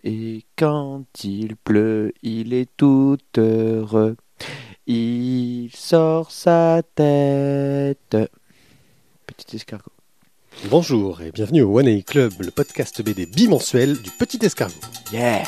Et quand il pleut, il est tout heureux. Il sort sa tête. Petit escargot. Bonjour et bienvenue au One A Club, le podcast BD bimensuel du Petit Escargot. Yeah!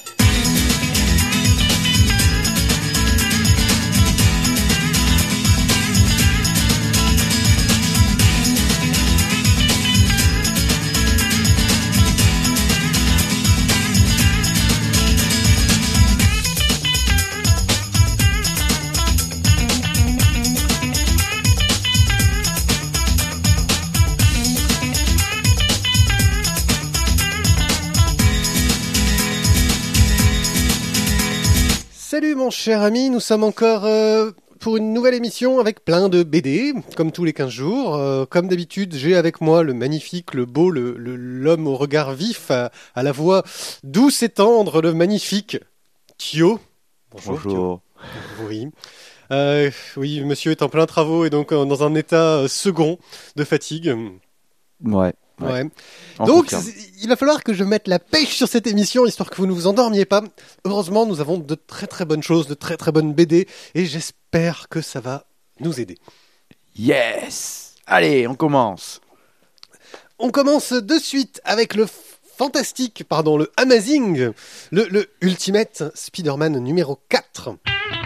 Salut mon cher ami, nous sommes encore pour une nouvelle émission avec plein de BD, comme tous les 15 jours. Comme d'habitude, j'ai avec moi le magnifique, le beau, l'homme au regard vif, à la voix douce et tendre, le magnifique Thio. Bonjour. Bonjour. Thio. Oui. Oui, monsieur est en plein travaux et donc dans un état second de fatigue. Ouais. On Donc, confirme. il va falloir que je mette la pêche sur cette émission, histoire que vous ne vous endormiez pas. Heureusement, nous avons de très très bonnes choses, de très très bonnes BD, et j'espère que ça va nous aider. Yes! Allez, on commence. On commence de suite avec le fantastique, le Amazing, le Ultimate Spider-Man numéro 4.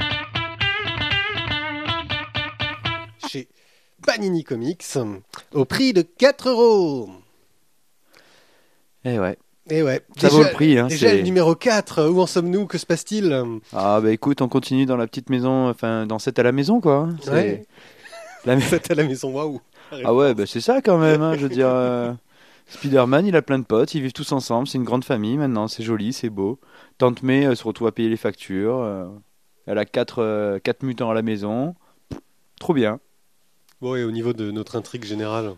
Chez Panini Comics, au prix de 4€. Eh ouais. Et ouais. Ça vaut le prix, hein, Déjà c'est- le numéro 4, où en sommes-nous? Que se passe-t-il? Ah bah écoute, on continue dans la petite maison, enfin dans cette à la maison quoi. C'est- Ouais. La... Faites à la maison, waouh. Ah ouais, bah c'est ça quand même, hein, je veux dire. Spider-Man, il a plein de potes, ils vivent tous ensemble, c'est une grande famille maintenant, c'est joli, c'est beau. Tante May se retrouve à payer les factures, elle a quatre mutants à la maison, trop bien. Bon, et au niveau de notre intrigue générale.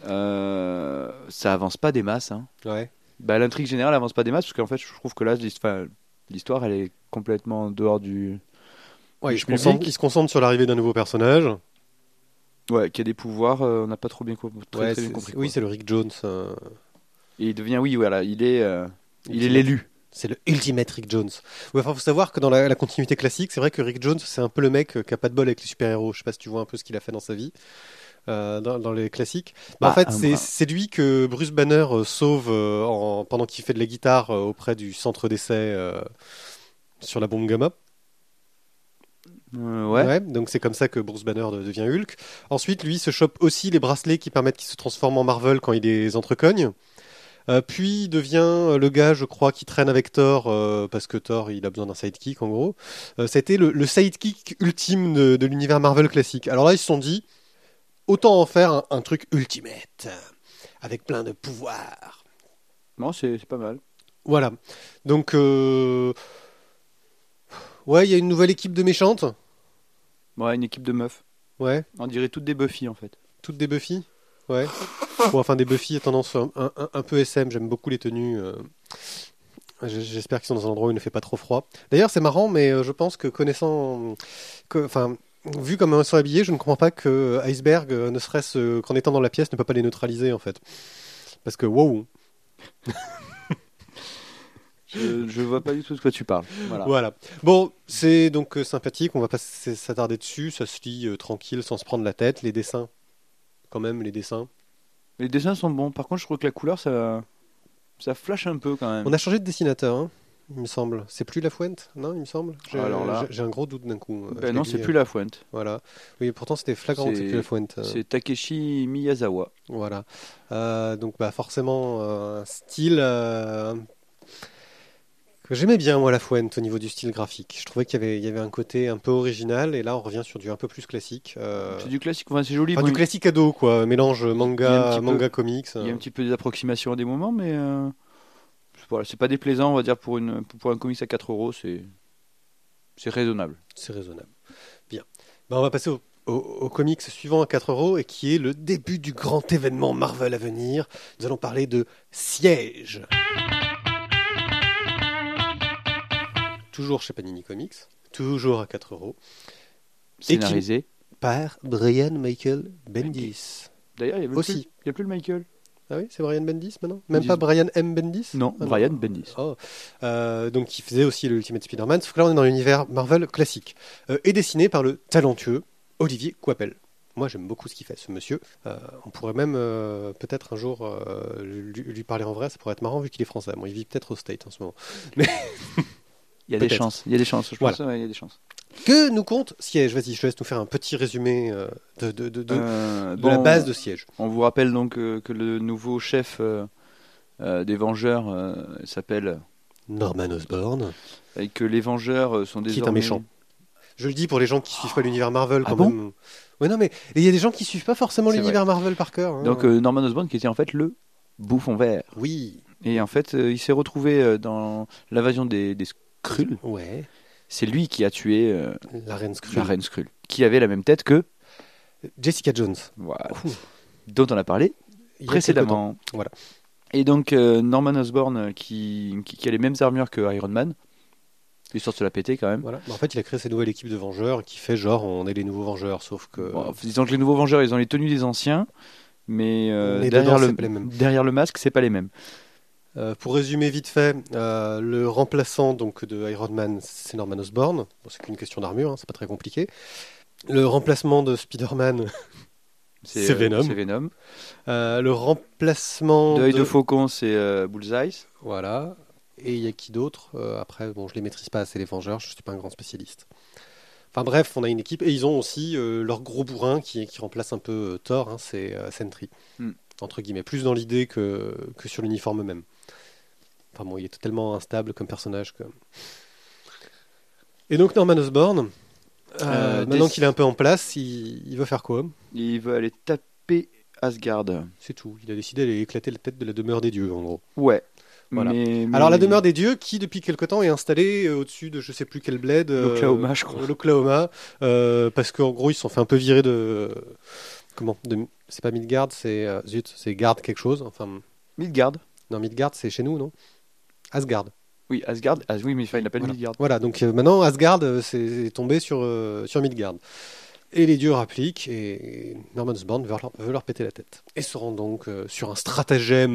Ça avance pas des masses, hein. Ouais. Bah, l'intrigue générale avance pas des masses, parce qu'en fait, je trouve que là, l'histoire, elle est complètement en dehors du... Ouais, Du public. il se concentre sur l'arrivée d'un nouveau personnage. Ouais, qui a des pouvoirs, on n'a pas trop bien, très bien compris. Oui, Quoi. c'est le Rick Jones. Et il devient, oui, voilà, il est l'élu. C'est le Ultimate Rick Jones. Ouais, enfin, faut savoir que dans la continuité classique, c'est vrai que Rick Jones, c'est un peu le mec qui a pas de bol avec les super-héros. Je sais pas si tu vois un peu ce qu'il a fait dans sa vie. Dans les classiques. En Bah, fait, un c'est bras. c'est lui que Bruce Banner sauve pendant qu'il fait de la guitare auprès du centre d'essai sur la bombe gamma. Ouais. Donc c'est comme ça que Bruce Banner devient Hulk. Ensuite, lui se chope aussi les bracelets qui permettent qu'il se transforme en Marvel quand il les entrecogne. Puis il devient le gars, je crois, qui traîne avec Thor, parce que Thor, il a besoin d'un sidekick, en gros. C'était le sidekick ultime de l'univers Marvel classique. Alors là, ils se sont dit, autant en faire un truc ultimate, avec plein de pouvoirs. Non, c'est pas mal. Voilà. Donc, ouais, il y a une nouvelle équipe de méchantes. Ouais, une équipe de meufs. Ouais, On dirait toutes des Buffy, en fait. toutes des Buffy. Ouais. Bon, enfin, des Buffy à tendance un peu SM. J'aime beaucoup les tenues. J'espère qu'ils sont dans un endroit où il ne fait pas trop froid. D'ailleurs, c'est marrant, mais je pense que enfin, vu comment ils sont habillés, je ne comprends pas que Iceberg, ne serait-ce qu'en étant dans la pièce, ne peut pas les neutraliser en fait. Parce que wow. Je vois pas du tout de quoi tu parles. Voilà. Voilà. Bon, c'est donc sympathique. On va pas s'attarder dessus. Ça se lit tranquille, sans se prendre la tête. Les dessins, quand même, les dessins. Les dessins sont bons. Par contre, je trouve que la couleur, ça flash un peu quand même. On a changé de dessinateur, hein, il me semble. C'est plus Lafuente, non, il me semble. Alors là- J'ai un gros doute d'un coup. Je Ben l'ai non, lu, c'est plus Lafuente. Voilà. Oui, pourtant c'était flagrant que c'est plus Lafuente. C'est Takeshi Miyazawa. Voilà. Donc bah forcément un style que j'aimais bien moi Lafuente au niveau du style graphique. Je trouvais il y avait un côté un peu original et là on revient sur du un peu plus classique. C'est du classique, enfin, c'est joli. Enfin, Bon, du classique ado quoi, mélange il y a un manga petit peu- manga comics. il y a un petit peu des approximations à des moments, mais voilà, c'est pas déplaisant, on va dire, pour un comics à 4€, c'est raisonnable. C'est raisonnable. Bien. Bah, on va passer au comics suivant à 4€ et qui est le début du grand événement Marvel à venir. Nous allons parler de Siège. Toujours chez Panini Comics, toujours à 4€, Scénarisé. par Brian Michael Bendis. D'ailleurs, il y a Aussi. plus le Michael. Ah oui, c'est Brian Bendis maintenant. Même Ils pas disent- Brian M. Bendis. Non, Ah Brian Bendis. Oh. Donc il faisait aussi le Ultimate Spider-Man, sauf que là on est dans l'univers Marvel classique. Et dessiné par le talentueux Olivier Coipel. Moi j'aime beaucoup ce qu'il fait, ce monsieur. On pourrait même peut-être un jour lui parler en vrai, ça pourrait être marrant vu qu'il est français. Bon, il vit peut-être au State en ce moment. Mais Il y a des Peut-être. chances. Il y a des chances. Je Voilà. pense ouais, il y a des chances. que nous compte Siège? Vas-y, je te laisse nous faire un petit résumé de la Bon, base de Siège. on vous rappelle donc que le nouveau chef des Vengeurs s'appelle Norman Osborn, et que les Vengeurs sont Qui est un désormais méchant. Je le dis pour les gens qui suivent pas l'univers Marvel Ah quand bon même. Ouais, non, mais il y a des gens qui suivent pas forcément C'est l'univers Marvel par cœur. Hein. Donc Norman Osborn qui était en fait le bouffon vert. Oui, Et en fait, il s'est retrouvé dans l'invasion des Skrulls. ouais. C'est lui qui a tué La reine Skrull. la reine Skrull, qui avait la même tête que Jessica Jones. voilà, Ouh, dont on a parlé il y a quelque temps. précédemment. Voilà. Et donc Norman Osborn qui a les mêmes armures que Iron Man, histoire de se la péter quand même. Voilà. En fait, il a créé cette nouvelle équipe de Vengeurs qui fait genre on est les nouveaux Vengeurs, sauf que Bon, disons que les nouveaux Vengeurs, ils ont les tenues des anciens, mais Mais derrière, dedans, c'est pas les mêmes. derrière le masque, c'est pas les mêmes. Pour résumer vite fait, le remplaçant donc de Iron Man, c'est Norman Osborn. Bon, c'est qu'une question d'armure, hein, c'est pas très compliqué. Le remplacement de Spider-Man, c'est Venom. C'est Venom. Le remplacement L'œil de Faucon, c'est Bullseye. Voilà. Et il y a qui d'autre après, bon, je les maîtrise pas assez les Vengeurs, je suis pas un grand spécialiste. Enfin bref, on a une équipe et ils ont aussi leur gros bourrin qui remplace un peu Thor, hein, c'est Sentry. Hmm. Entre guillemets, plus dans l'idée que sur l'uniforme même. Enfin bon, il est tellement instable comme personnage que. Et donc Norman Osborn, maintenant qu'il est un peu en place, il veut faire quoi? Il veut aller taper Asgard. C'est tout. Il a décidé d'aller éclater la tête de la demeure des dieux, en gros. Ouais. Voilà. Mais... Alors la demeure des dieux, qui depuis quelque temps est installée au-dessus de je sais plus quel bled. L'Oklahoma, je crois. L'Oklahoma, parce qu'en gros ils se sont fait un peu virer de. Comment c'est pas Midgard, c'est zut, c'est Gard quelque chose. Enfin, Midgard. non, Midgard c'est chez nous, non? Asgard. Oui, Asgard. Ah, oui, mais il l'appelle Voilà. Midgard. Voilà, donc maintenant Asgard c'est tombé sur Midgard. Et les dieux rappliquent et Norman Osborn veut leur péter la tête. Et se rend donc sur un stratagème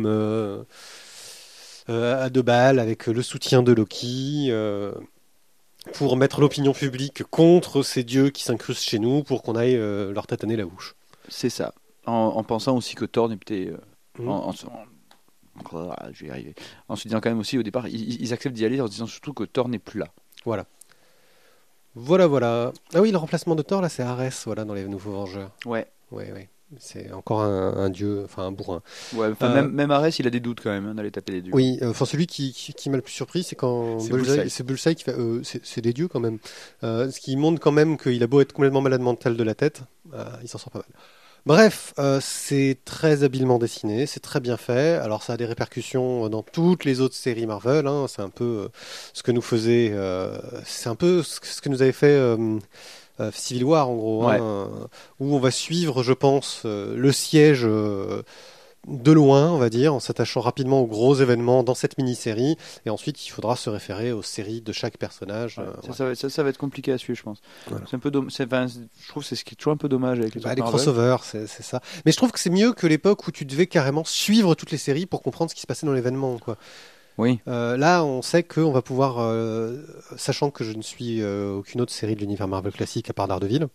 à deux balles avec le soutien de Loki pour mettre l'opinion publique contre ces dieux qui s'incrustent chez nous pour qu'on aille leur tataner la bouche. C'est ça. En pensant aussi que Thor n'était... Mhm. je vais y arriver. En se disant quand même aussi au départ, ils acceptent d'y aller en se disant surtout que Thor n'est plus là. Voilà. Voilà. Ah oui, le remplacement de Thor, là, c'est Ares, voilà, dans les Nouveaux Vengeurs. Ouais. Ouais. C'est encore un dieu, enfin un bourrin. Ouais, enfin, même Ares, il a des doutes quand même hein, d'aller taper les dieux. Oui, enfin celui qui m'a le plus surpris, c'est quand C'est Bullseye, Bullseye. c'est Bullseye qui fait, c'est des dieux quand même. Ce qui montre quand même qu'il a beau être complètement malade mental de la tête, il s'en sort pas mal. Bref, c'est très habilement dessiné, c'est très bien fait. Alors ça a des répercussions dans toutes les autres séries Marvel. Hein. C'est un peu ce que nous faisait, c'est un peu ce que nous avait fait Civil War en gros, Ouais. hein, où on va suivre, je pense, le siège de loin, on va dire, en s'attachant rapidement aux gros événements dans cette mini-série. Et ensuite, il faudra se référer aux séries de chaque personnage. Ouais, voilà. ça va être compliqué à suivre, je pense. Voilà. C'est un peu je trouve que c'est ce qui est toujours un peu dommage avec les Bah, autres les Marvel. crossovers, c'est ça. Mais je trouve que c'est mieux que l'époque où tu devais carrément suivre toutes les séries pour comprendre ce qui se passait dans l'événement, quoi. Oui. Là, on sait qu'on va pouvoir, sachant que je ne suis aucune autre série de l'univers Marvel classique à part Daredevil.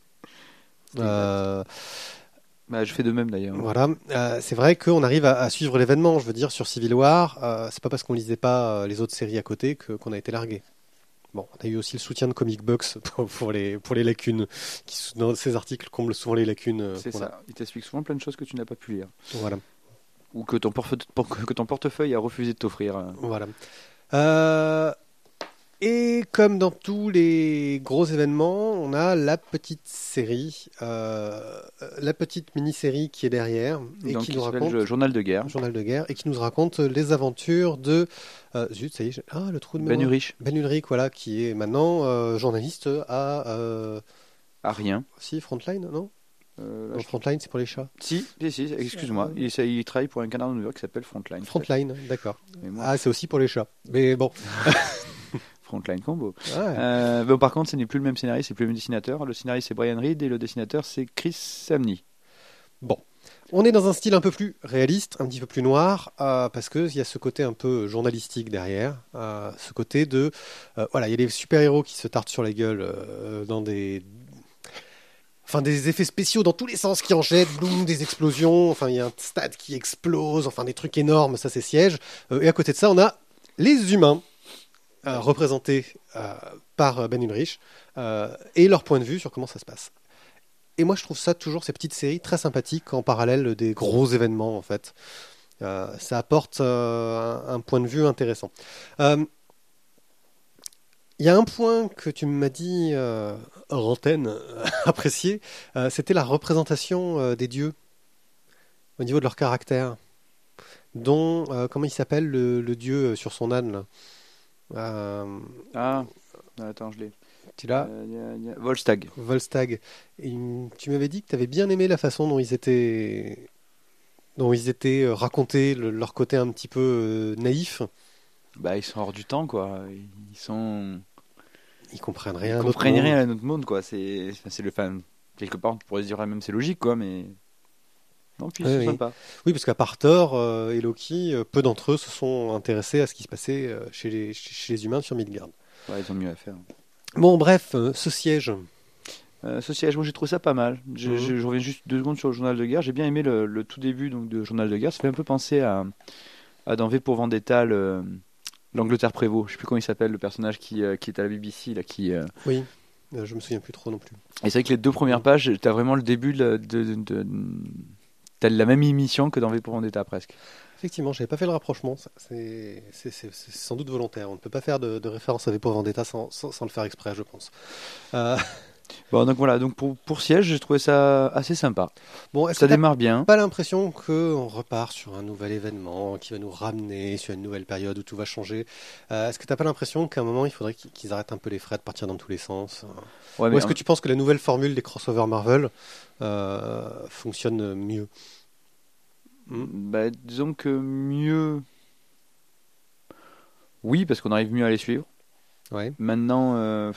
Bah, je fais de même d'ailleurs. Voilà, c'est vrai qu'on arrive à suivre l'événement. Je veux dire, sur Civil War, c'est pas parce qu'on lisait pas les autres séries à côté qu'on a été largué. Bon, on a eu aussi le soutien de Comic Box pour les lacunes, qui dans ces articles comblent souvent les lacunes. C'est qu'on a. ça. Il t'explique souvent plein de choses que tu n'as pas pu lire. Voilà. Ou que ton portefeuille a refusé de t'offrir. Voilà. Et comme dans tous les gros événements, on a la petite série, la petite mini-série qui est derrière et Donc, qui il nous s'appelle raconte Journal de guerre. Journal de guerre et qui nous raconte les aventures de zut, ça y est, le trou de Ben mémoire. Urich. Ben Ulrich, voilà, qui est maintenant journaliste à À rien. si Frontline, non? Là, Non, Frontline, c'est pour les chats. Si, excuse-moi. Il travaille pour un canard de New York qui s'appelle Frontline. Frontline, d'accord. Mais moi, Ah, c'est aussi pour les chats. Mais bon. Frontline combo. Ouais. Bon, par contre, ce n'est plus le même scénariste, c'est plus le même dessinateur. Le scénariste c'est Brian Reed et le dessinateur c'est Chris Samney. Bon. On est dans un style un peu plus réaliste, un petit peu plus noir, parce qu'il y a ce côté un peu journalistique derrière, ce côté de... voilà, il y a des super-héros qui se tartent sur la gueule dans des... Enfin, des effets spéciaux dans tous les sens qui enchaînent, boum, des explosions, enfin, il y a un stade qui explose, enfin, des trucs énormes, ça c'est Siège. Et à côté de ça, on a les humains, représentés par Ben Ulrich, et leur point de vue sur comment ça se passe. Et moi, je trouve ça toujours, ces petites séries, très sympathiques en parallèle des gros événements, en fait. Ça apporte un point de vue intéressant. Il y a un point que tu m'as dit hors antenne, apprécié, c'était la représentation des dieux au niveau de leur caractère. Dont, comment il s'appelle le dieu sur son âne là Ah, attends, je l'ai. Tu l'as Volstagg. Volstagg. Et, tu m'avais dit que tu avais bien aimé la façon dont ils étaient racontés, leur côté un petit peu naïf. Bah, ils sont hors du temps, quoi. Ils comprennent Ils rien. comprennent rien à notre monde, quoi. C'est le fan. Quelque part, on pourrait se dire même c'est logique, quoi, mais non, puis c'est sympa. Oui, parce qu'à part Thor et Loki, peu d'entre eux se sont intéressés à ce qui se passait chez les humains sur Midgard. Ouais, ils ont mieux à faire. Bon, bref, ce siège. Ce siège, moi j'ai trouvé ça pas mal. Je reviens juste 2 secondes sur le journal de guerre. J'ai bien aimé le tout début donc, de journal de guerre. Ça fait un peu penser à dans V pour Vendetta, l'Angleterre Prévost. Je sais plus comment il s'appelle, le personnage qui est à la BBC. Là, Oui, je me souviens plus trop non plus. Et c'est vrai que les 2 premières pages, t'as vraiment le début t'as la même émission que dans V pour Vendetta presque. Effectivement, j'avais pas fait le rapprochement. C'est sans doute volontaire. On ne peut pas faire de référence à V pour Vendetta sans le faire exprès, je pense. Bon, donc voilà, donc pour Siège, j'ai trouvé ça assez sympa. Bon, ça démarre bien. Pas l'impression qu'on repart sur un nouvel événement qui va nous ramener sur une nouvelle période où tout va changer. Est-ce que t'as pas l'impression qu'à un moment il faudrait qu'ils arrêtent un peu les frais de partir dans tous les sens? Ouais, ou est-ce que tu penses que la nouvelle formule des crossovers Marvel fonctionne mieux? Bah, disons que mieux. Oui, parce qu'on arrive mieux à les suivre. Ouais. Maintenant,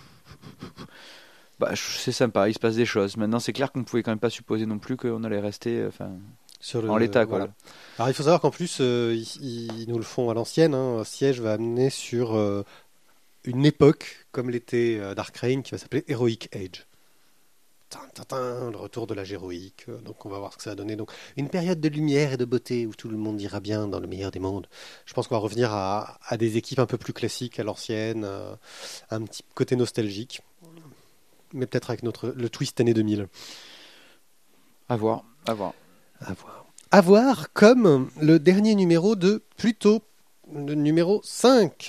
c'est sympa, il se passe des choses. Maintenant, c'est clair qu'on pouvait quand même pas supposer non plus qu'on allait rester en l'état. Voilà. Alors, il faut savoir qu'en plus, ils nous le font à l'ancienne. Hein. Siège va amener sur une époque, comme l'était Dark Reign, qui va s'appeler Heroic Age. Le retour de l'âge héroïque. Donc on va voir ce que ça va donner. Donc une période de lumière et de beauté où tout le monde ira bien dans le meilleur des mondes. Je pense qu'on va revenir à des équipes un peu plus classiques à l'ancienne, un petit côté nostalgique, mais peut-être avec le twist année 2000. À voir. À voir comme le dernier numéro de Pluto, le numéro 5.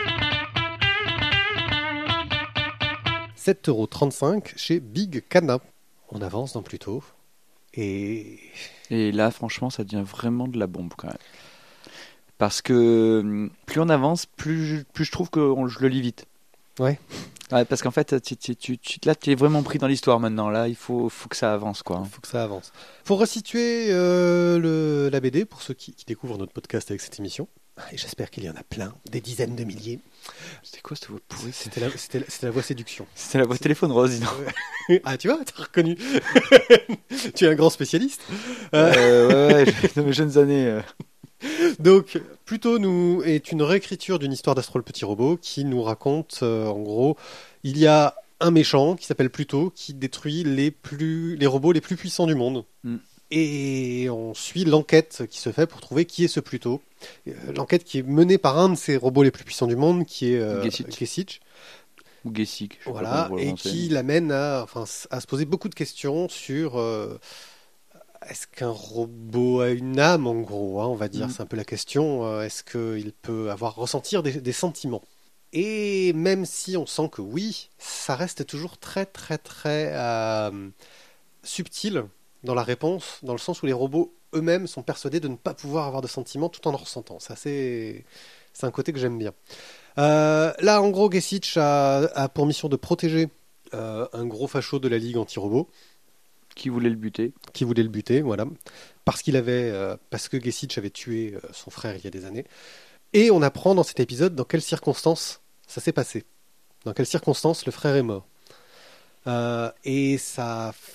7,35€ chez Big Cana. On avance dans Pluto. Et là, franchement, ça devient vraiment de la bombe quand même. Parce que plus on avance, plus je trouve que je le lis vite. Ouais. Ouais, parce qu'en fait, là, tu es vraiment pris dans l'histoire maintenant. Là, il faut que ça avance, quoi. Il faut que ça avance. Pour resituer la BD, pour ceux qui découvrent notre podcast avec cette émission, et j'espère qu'il y en a plein, des dizaines de milliers. C'était quoi cette voix pourrie? C'était la voix séduction. C'était la voix téléphone rose, non? Ah, tu vois, t'as reconnu. Tu es un grand spécialiste. Ouais, dans mes jeunes années. Donc, Pluto nous est une réécriture d'une histoire d'Astro le petit robot qui nous raconte, en gros, il y a un méchant qui s'appelle Pluto qui détruit les robots les plus puissants du monde. Et on suit l'enquête qui se fait pour trouver qui est ce Pluto. L'enquête qui est menée par un de ces robots les plus puissants du monde, qui est Gesicht. Ou Gesicht. Voilà, et qui l'amène à se poser beaucoup de questions sur est-ce qu'un robot a une âme, en gros, hein, on va dire. C'est un peu la question. Est-ce qu'il peut ressentir des sentiments? Et même si on sent que oui, ça reste toujours très, très, très subtil dans la réponse, dans le sens où les robots eux-mêmes sont persuadés de ne pas pouvoir avoir de sentiments tout en ressentant. C'est un côté que j'aime bien. Là, en gros, Gesicht a pour mission de protéger un gros facho de la Ligue anti-robot. Qui voulait le buter. Voilà. Parce que Gesicht avait tué son frère il y a des années. Et on apprend dans cet épisode dans quelles circonstances ça s'est passé. Dans quelles circonstances le frère est mort. Et ça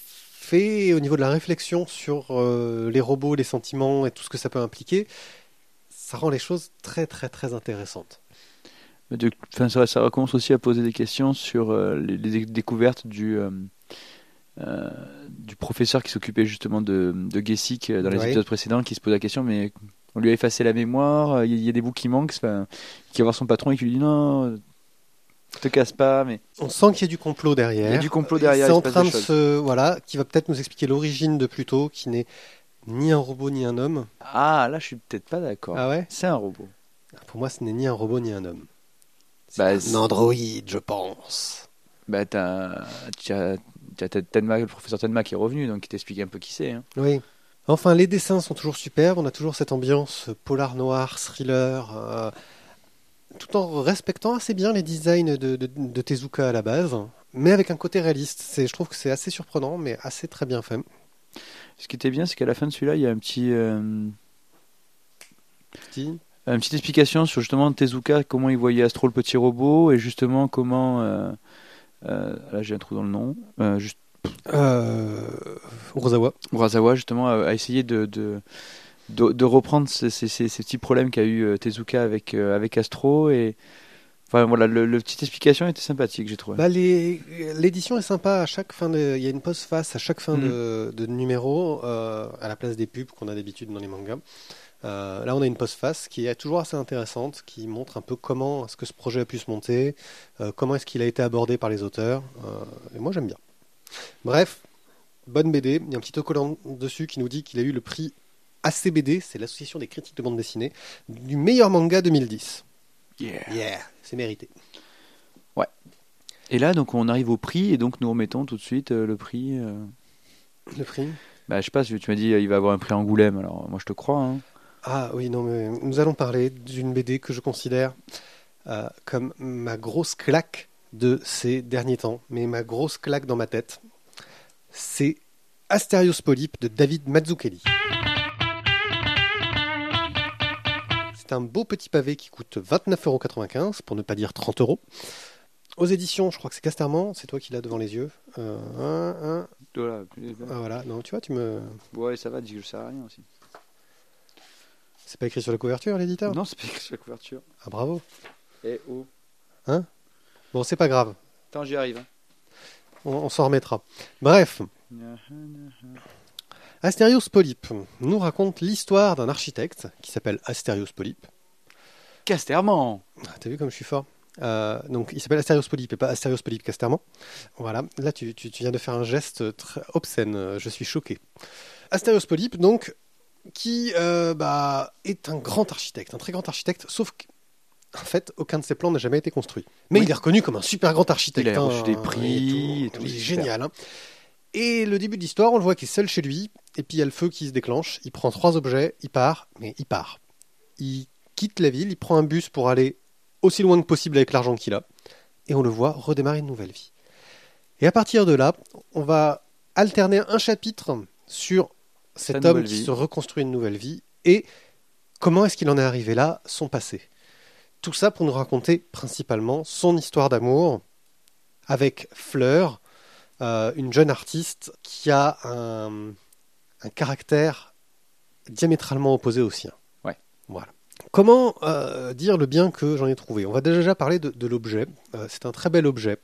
fait au niveau de la réflexion sur les robots, les sentiments et tout ce que ça peut impliquer, ça rend les choses très très très intéressantes. Enfin, ça recommence aussi à poser des questions sur les découvertes du professeur qui s'occupait justement de Gesick dans les Oui. épisodes précédents, qui se pose la question, mais on lui a effacé la mémoire, il y a des bouts qui manquent, enfin, qui va voir son patron et qui lui dit non, te casse pas, mais On sent qu'il y a du complot derrière. il y a du complot derrière, C'est il se en passe train des de choses. voilà, qui va peut-être nous expliquer l'origine de Pluto, qui n'est ni un robot ni un homme. Ah, là je suis peut-être pas d'accord. Ah ouais? C'est un robot. Pour moi, ce n'est ni un robot ni un homme. C'est Bah, un androïde, je pense. Bah, t'as Tenma, le professeur Tenma qui est revenu, donc qui t'explique un peu qui c'est. Hein. Oui. Enfin, les dessins sont toujours superbes. On a toujours cette ambiance polar noir, thriller, tout en respectant assez bien les designs de Tezuka à la base, mais avec un côté réaliste. Je trouve que c'est assez surprenant, mais assez très bien fait. Ce qui était bien, c'est qu'à la fin de celui-là, il y a Petit. une petite explication sur justement Tezuka, comment il voyait Astro le petit robot, et justement comment... là j'ai un trou dans le nom. Urasawa. Urasawa justement a essayé de reprendre ces petits problèmes qu'a eu Tezuka avec Astro. Et enfin voilà, le petite explication était sympathique, j'ai trouvé. Bah, l'édition est sympa. À chaque fin il y a une postface à chaque fin de numéro, à la place des pubs qu'on a d'habitude dans les mangas. Là, on a une postface qui est toujours assez intéressante, qui montre un peu comment est-ce que ce projet a pu se monter, comment est-ce qu'il a été abordé par les auteurs. Et moi, j'aime bien. Bref, bonne BD. Il y a un petit autocollant dessus qui nous dit qu'il a eu le prix ACBD, c'est l'Association des critiques de bande dessinée, du meilleur manga 2010. Yeah, c'est mérité. Ouais. Et là, donc, on arrive au prix, et donc nous remettons tout de suite le prix. Le prix? Bah, je sais pas, tu m'as dit il va avoir un prix Angoulême, alors moi je te crois. Hein. Ah oui, non, mais nous allons parler d'une BD que je considère comme ma grosse claque de ces derniers temps, mais ma grosse claque dans ma tête. C'est Asterios Polype de David Mazzucchelli. C'est un beau petit pavé qui coûte 29,95 € pour ne pas dire 30 €. Aux éditions, je crois que c'est Casterman, c'est toi qui l'as devant les yeux. Voilà. Voilà, non, tu vois, tu me. Ouais, ça va, dis que je sers à rien aussi. C'est pas écrit sur la couverture, l'éditeur? Non, c'est pas écrit sur la couverture. Ah, bravo. Eh oh. Hein? Bon, c'est pas grave, Attends, j'y arrive. Hein. on s'en remettra. Bref. Asterios Polype nous raconte l'histoire d'un architecte qui s'appelle Asterios Polype. Casterman. Ah, t'as vu comme je suis fort? Donc il s'appelle Asterios Polype et pas Asterios Polype Casterman. Voilà, là tu viens de faire un geste très obscène, je suis choqué. Asterios Polype, donc, qui est un grand architecte, un très grand architecte, sauf qu'en fait, aucun de ses plans n'a jamais été construit. Mais Oui. il est reconnu comme un super grand architecte. Il a reçu des prix et tout. et tout, Il est super. génial. Hein. Et le début de l'histoire, on le voit qu'il est seul chez lui, et puis il y a le feu qui se déclenche, il prend 3 objets, il part, mais il part. Il quitte la ville, il prend un bus pour aller aussi loin que possible avec l'argent qu'il a, et on le voit redémarrer une nouvelle vie. Et à partir de là, on va alterner un chapitre sur cet homme qui se reconstruit une nouvelle vie, et comment est-ce qu'il en est arrivé là, son passé. Tout ça pour nous raconter principalement son histoire d'amour avec Fleur, une jeune artiste qui a un caractère diamétralement opposé au sien. Ouais. Voilà. Comment dire le bien que j'en ai trouvé? On va déjà parler de l'objet. C'est un très bel objet.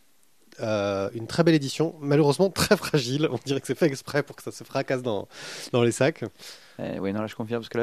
Une très belle édition, malheureusement très fragile. On dirait que c'est fait exprès pour que ça se fracasse dans les sacs. Oui, non, là je confirme, parce que là,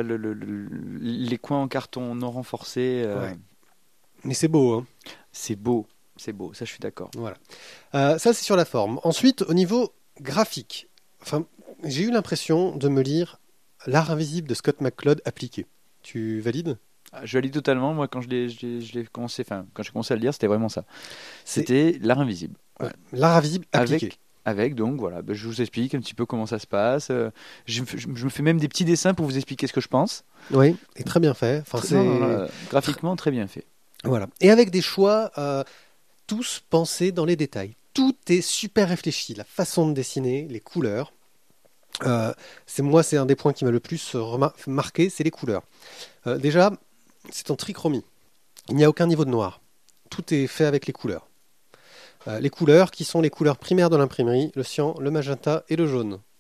les coins en carton non renforcés, Ouais. Mais c'est beau, hein. c'est beau, ça je suis d'accord. Voilà. Ça, c'est sur la forme. Ensuite, au niveau graphique, j'ai eu l'impression de me lire L'art invisible de Scott McCloud appliqué. Tu valides? Je lis totalement, moi quand je l'ai commencé, enfin quand j'ai commencé à le lire, c'était vraiment ça. C'était l'art invisible. Ouais. L'art invisible appliqué. Avec donc voilà, je vous explique un petit peu comment ça se passe. Je me fais même des petits dessins pour vous expliquer ce que je pense. Oui, et très bien fait. Graphiquement très bien fait. Voilà. Et avec des choix tous pensés dans les détails. Tout est super réfléchi. La façon de dessiner, les couleurs. C'est un des points qui m'a le plus marqué, c'est les couleurs. Déjà, c'est en trichromie. Il n'y a aucun niveau de noir. Tout est fait avec les couleurs. Les couleurs qui sont les couleurs primaires de l'imprimerie, le cyan, le magenta et le jaune.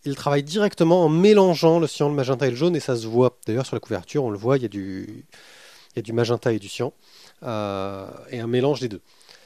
il travaille directement en mélangeant le cyan, le magenta et le jaune, et ça se voit. D'ailleurs, sur la couverture, on le voit, il y a du magenta et du cyan, et un mélange des deux.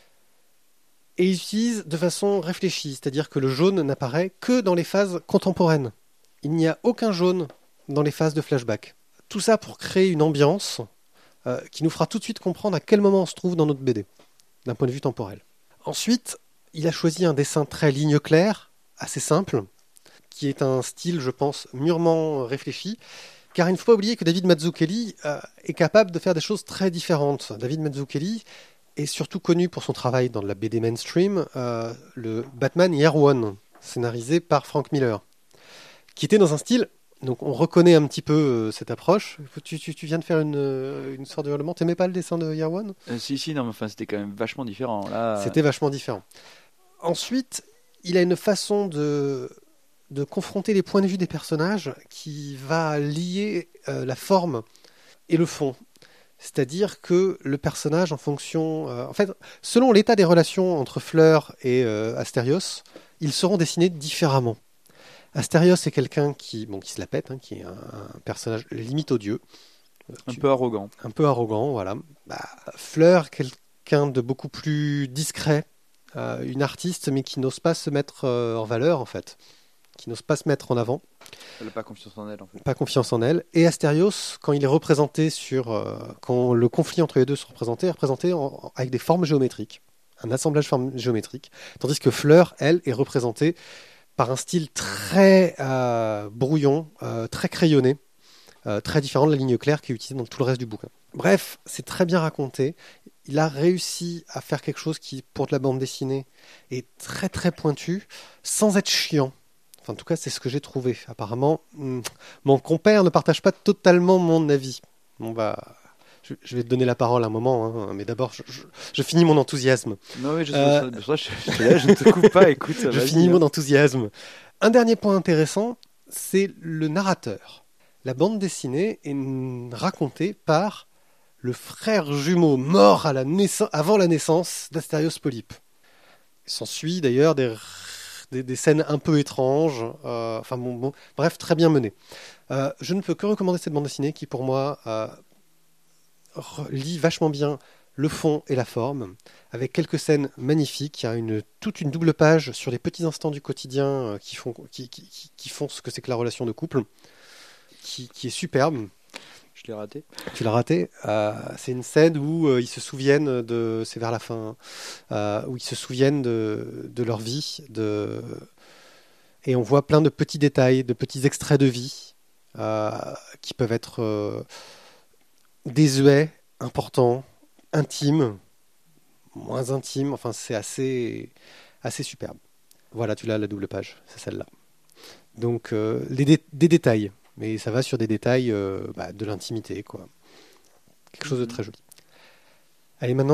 Et il utilise de façon réfléchie, c'est-à-dire que le jaune n'apparaît que dans les phases contemporaines. Il n'y a aucun jaune dans les phases de flashback. Tout ça pour créer une ambiance qui nous fera tout de suite comprendre à quel moment on se trouve dans notre BD, d'un point de vue temporel. Ensuite, il a choisi un dessin très ligne claire, assez simple, qui est un style, je pense, mûrement réfléchi, car il ne faut pas oublier que David Mazzucchelli est capable de faire des choses très différentes. David Mazzucchelli est surtout connu pour son travail dans la BD mainstream, le Batman Year One, scénarisé par Frank Miller, qui était dans un style, donc on reconnaît un petit peu cette approche. Tu viens de faire une sorte de hurlement, t'aimais pas le dessin de Year One ? Si, non, mais enfin, c'était quand même vachement différent. Là, C'était vachement différent. Ensuite, il a une façon de confronter les points de vue des personnages qui va lier la forme et le fond. C'est-à-dire que le personnage, en fonction... en fait, selon l'état des relations entre Fleur et Astérios, ils seront dessinés différemment. Astérios est quelqu'un qui se la pète, qui est un personnage limite odieux. Un peu arrogant. Un peu arrogant, voilà. Fleur, quelqu'un de beaucoup plus discret, une artiste, mais qui n'ose pas se mettre en valeur, en fait. Qui n'ose pas se mettre en avant. Elle n'a pas confiance en elle, en fait. Pas confiance en elle. Et Astérios, quand il est représenté quand le conflit entre les deux est représenté avec des formes géométriques. Un assemblage de formes géométriques. Tandis que Fleur, elle, est représentée par un style très brouillon, très crayonné, très différent de la ligne claire qui est utilisée dans tout le reste du bouquin. Bref, c'est très bien raconté. Il a réussi à faire quelque chose qui, pour de la bande dessinée, est très très pointu, sans être chiant. Enfin, en tout cas, c'est ce que j'ai trouvé. Apparemment, mon compère ne partage pas totalement mon avis. Je vais te donner la parole à un moment, mais d'abord, je finis mon enthousiasme. Non, oui, je ne te coupe pas, écoute. Je finis mon enthousiasme. Un dernier point intéressant, c'est le narrateur. La bande dessinée est racontée par le frère jumeau mort avant la naissance d'Astérios Polype. Il s'ensuit d'ailleurs des scènes un peu étranges, bref, très bien menées. Je ne peux que recommander cette bande dessinée qui, pour moi, lie vachement bien le fond et la forme, avec quelques scènes magnifiques. Il y a toute une double page sur les petits instants du quotidien qui font ce que c'est que la relation de couple, qui est superbe. Je l'ai raté. Tu l'as raté. C'est une scène où ils se souviennent c'est vers la fin, où ils se souviennent de leur vie, et on voit plein de petits détails, de petits extraits de vie qui peuvent être désuets, importants, intimes, moins intimes. Enfin, c'est assez superbe. Voilà, tu l'as, la double page, c'est celle-là. Donc, des détails. Mais ça va sur des détails de l'intimité, quoi. Quelque chose de très joli. Allez, maintenant,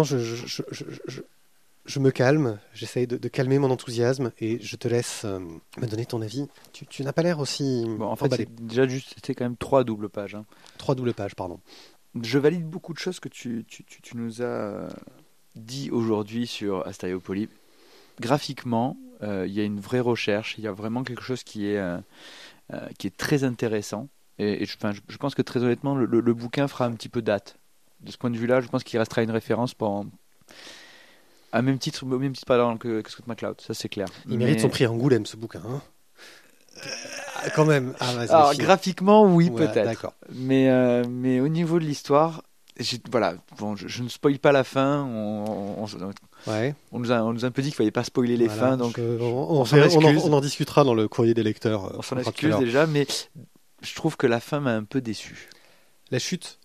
je me calme. J'essaye de calmer mon enthousiasme et je te laisse me donner ton avis. Tu n'as pas l'air aussi en fait, c'était quand même 3 doubles pages. 3 doubles pages, pardon. Je valide beaucoup de choses que tu nous as dit aujourd'hui sur Astérios Polype. Graphiquement, il y a une vraie recherche. Il y a vraiment quelque chose qui est très intéressant. Et je pense que très honnêtement, le bouquin fera un petit peu date. De ce point de vue-là, je pense qu'il restera une référence au même titre que Scott McCloud, ça c'est clair. Il mérite son prix Angoulême, ce bouquin. Quand même. Alors, graphiquement, oui, ouais, peut-être. D'accord. Mais au niveau de l'histoire, je ne spoil pas la fin. On nous a un peu dit qu'il fallait pas spoiler les fins, donc on en discutera dans le courrier des lecteurs. On s'en excuse déjà, mais je trouve que la fin m'a un peu déçu. La chute,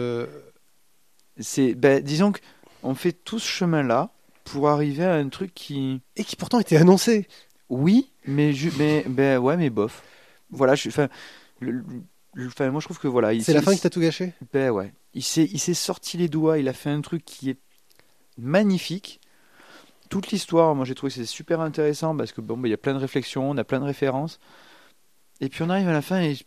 disons qu'on fait tout ce chemin-là pour arriver à un truc qui pourtant était annoncé. Oui, mais bof. Voilà, moi je trouve que voilà. C'est la fin qui t'a tout gâché. Ouais. Il s'est sorti les doigts. Il a fait un truc qui est magnifique. Toute l'histoire, moi j'ai trouvé que c'est super intéressant parce que il y a plein de réflexions, on a plein de références. Et puis on arrive à la fin et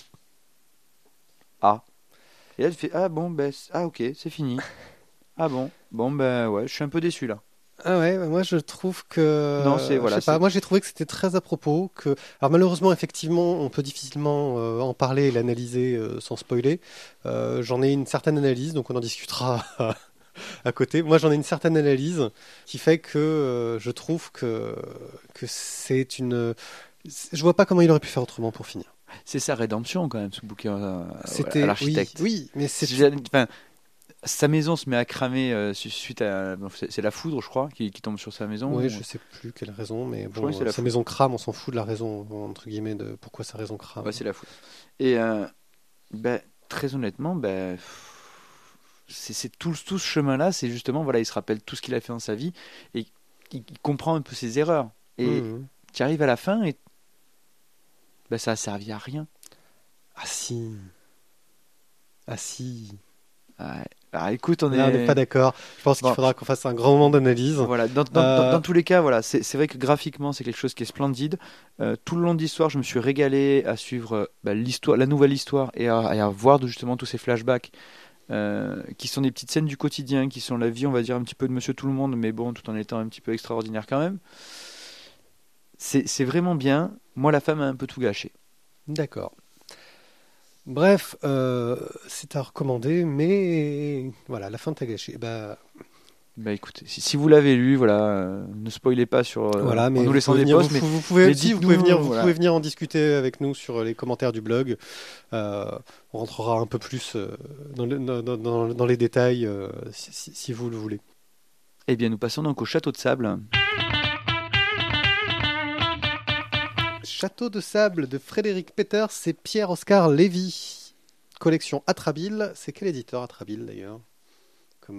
Et là tu fais ok, c'est fini. Ah bon, ouais, je suis un peu déçu là. Ah ouais, moi je trouve que, Non, c'est je voilà, sais pas, c'est moi j'ai trouvé que c'était très à propos, alors malheureusement effectivement on peut difficilement en parler et l'analyser sans spoiler. J'en ai une certaine analyse, donc on en discutera à côté. Moi j'en ai une certaine analyse qui fait que je trouve que c'est une, je vois pas comment il aurait pu faire autrement pour finir. c'est sa rédemption quand même, ce bouquin à C'était, oui, l'architecte. oui, mais c'est, Enfin, sa maison se met à cramer suite à. Bon, c'est la foudre, je crois, qui tombe sur sa maison. ouais, je sais plus quelle raison, mais Je crois que bon, c'est la sa foudre. maison crame, on s'en fout de la raison entre guillemets de pourquoi sa raison crame. Ouais, c'est la foudre. Et ben, très honnêtement, ben, c'est tout ce chemin-là, c'est justement, voilà, il se rappelle tout ce qu'il a fait dans sa vie et il comprend un peu ses erreurs. Et Mhm. tu arrives à la fin et ben, ça a servi à rien. Ah si, ah si. Ouais. Alors écoute, Là, on n'est pas d'accord. Je pense qu'il bon, faudra qu'on fasse un grand moment d'analyse. voilà, Euh, dans tous les cas, voilà, c'est vrai que graphiquement, c'est quelque chose qui est splendide. Tout le long de l'histoire, je me suis régalé à suivre bah, l'histoire, la nouvelle histoire et à voir justement tous ces flashbacks qui sont des petites scènes du quotidien, qui sont la vie, on va dire, un petit peu de Monsieur Tout-le-Monde, mais bon, tout en étant un petit peu extraordinaire quand même. C'est vraiment bien. Moi, la femme a un peu tout gâché. d'accord. Bref, c'est à recommander, mais voilà, la fin t'a gâché. Bah, Bah écoutez, si vous l'avez lu, voilà, ne spoilez pas sur, voilà, en mais nous vous laissant pouvez des venir, posts, vous pouvez, mais si dites-nous, vous voilà. pouvez venir en discuter avec nous sur les commentaires du blog. On rentrera un peu plus dans les détails si vous le voulez. Eh bien, nous passons donc au château de sable. Château de sable de Frédéric Peters, c'est Pierre-Oscar Lévy. Collection Atrabile. C'est quel éditeur Atrabile d'ailleurs? Comme,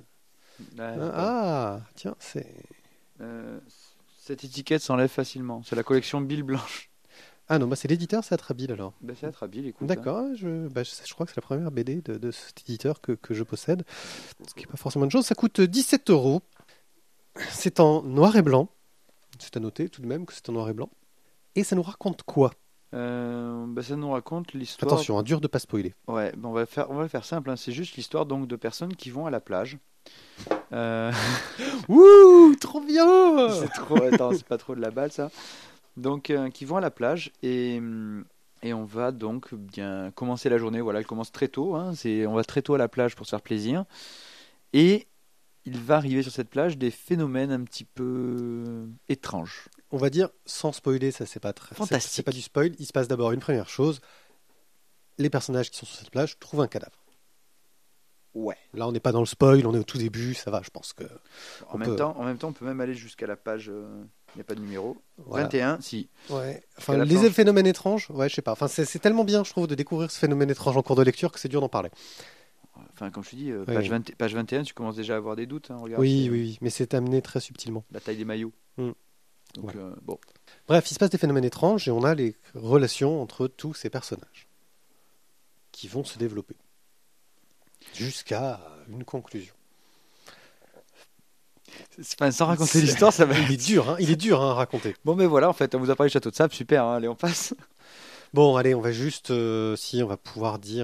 tiens, c'est. Euh, cette étiquette s'enlève facilement. C'est la collection Bill Blanche. Ah non, bah c'est l'éditeur, c'est Atrabile alors. Bah, c'est Atrabile, écoute. D'accord, je crois que c'est la première BD de cet éditeur que je possède. Ce qui n'est pas forcément une chose. Ça coûte 17 euros. C'est en noir et blanc. C'est à noter tout de même que c'est en noir et blanc. Et ça nous raconte quoi? Bah, ça nous raconte l'histoire. Attention, dur de pas spoiler. Ouais, bah, on va le faire simple, hein. C'est juste l'histoire donc de personnes qui vont à la plage. Euh, Ouh, trop bien! c'est trop, attends, c'est pas trop de la balle ça. Donc, qui vont à la plage et on va donc bien commencer la journée. Voilà, elle commence très tôt, hein. On va très tôt à la plage pour se faire plaisir. Et il va arriver sur cette plage des phénomènes un petit peu étranges. On va dire, sans spoiler, ça c'est pas très, Fantastique. c'est pas du spoil. Il se passe d'abord une première chose. Les personnages qui sont sur cette plage trouvent un cadavre. Ouais. Là, on n'est pas dans le spoil, on est au tout début, ça va, je pense que. En même temps, on peut même aller jusqu'à la page. Il n'y a pas de numéro. Voilà. 21, si. Ouais. Enfin, la les planche. phénomènes étranges, ouais, je sais pas. Enfin, c'est tellement bien, je trouve, de découvrir ce phénomène étrange en cours de lecture que c'est dur d'en parler. Enfin, comme je te dis, Oui. page 21, tu commences déjà à avoir des doutes, hein, regarde, Oui, c'est oui, oui, mais c'est amené très subtilement. la taille des maillots. Mm. Donc, Ouais. bon. Bref, il se passe des phénomènes étranges et on a les relations entre tous ces personnages qui vont se développer jusqu'à une conclusion. Enfin, sans raconter l'histoire, ça va. Il est dur hein, à raconter. Bon, mais voilà, en fait, on vous a parlé du château de sable, super, hein, allez, on passe. Bon, allez, on va juste, si on va pouvoir dire,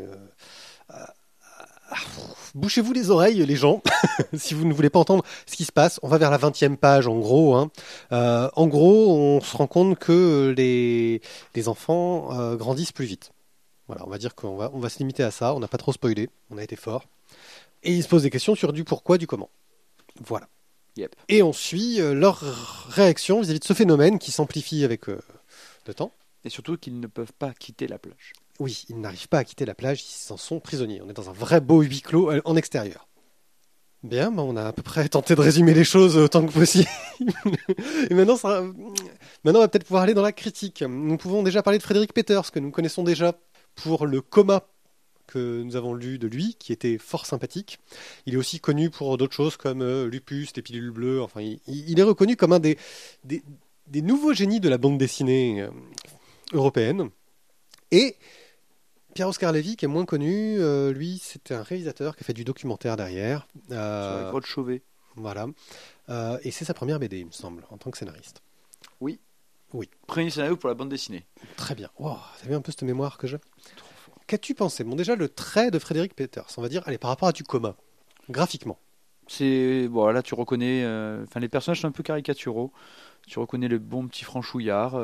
bouchez-vous les oreilles, les gens, si vous ne voulez pas entendre ce qui se passe. On va vers la 20e page, en gros. Hein. En gros, on se rend compte que les enfants grandissent plus vite. Voilà, on va dire on va se limiter à ça. On n'a pas trop spoilé, on a été fort. Et ils se posent des questions sur du pourquoi, du comment. Voilà. Yep. Et on suit leur réaction vis-à-vis de ce phénomène qui s'amplifie avec le temps. Et surtout qu'ils ne peuvent pas quitter la plage. Oui, ils n'arrivent pas à quitter la plage, ils s'en sont prisonniers. On est dans un vrai beau huis clos en extérieur. Bien, on a à peu près tenté de résumer les choses autant que possible. Et maintenant, on va peut-être pouvoir aller dans la critique. Nous pouvons déjà parler de Frédéric Peters, que nous connaissons déjà pour le coma que nous avons lu de lui, qui était fort sympathique. Il est aussi connu pour d'autres choses comme Lupus, les pilules bleues. Enfin, il est reconnu comme un des nouveaux génies de la bande dessinée européenne. Et Pierre-Oscar Lévy, qui est moins connu, lui, c'était un réalisateur qui a fait du documentaire derrière. Sur la grotte Chauvet. Voilà. Et c'est sa première BD, il me semble, en tant que scénariste. Oui. Oui. Premier scénario pour la bande dessinée. Très bien. Wow, t'as vu un peu cette mémoire que j'ai? Trop fort. Qu'as-tu pensé? Bon, déjà, le trait de Frédéric Peters, on va dire, allez, par rapport à du coma, graphiquement. C'est bon, là tu reconnais, enfin les personnages sont un peu caricaturaux. Tu reconnais le bon petit franchouillard.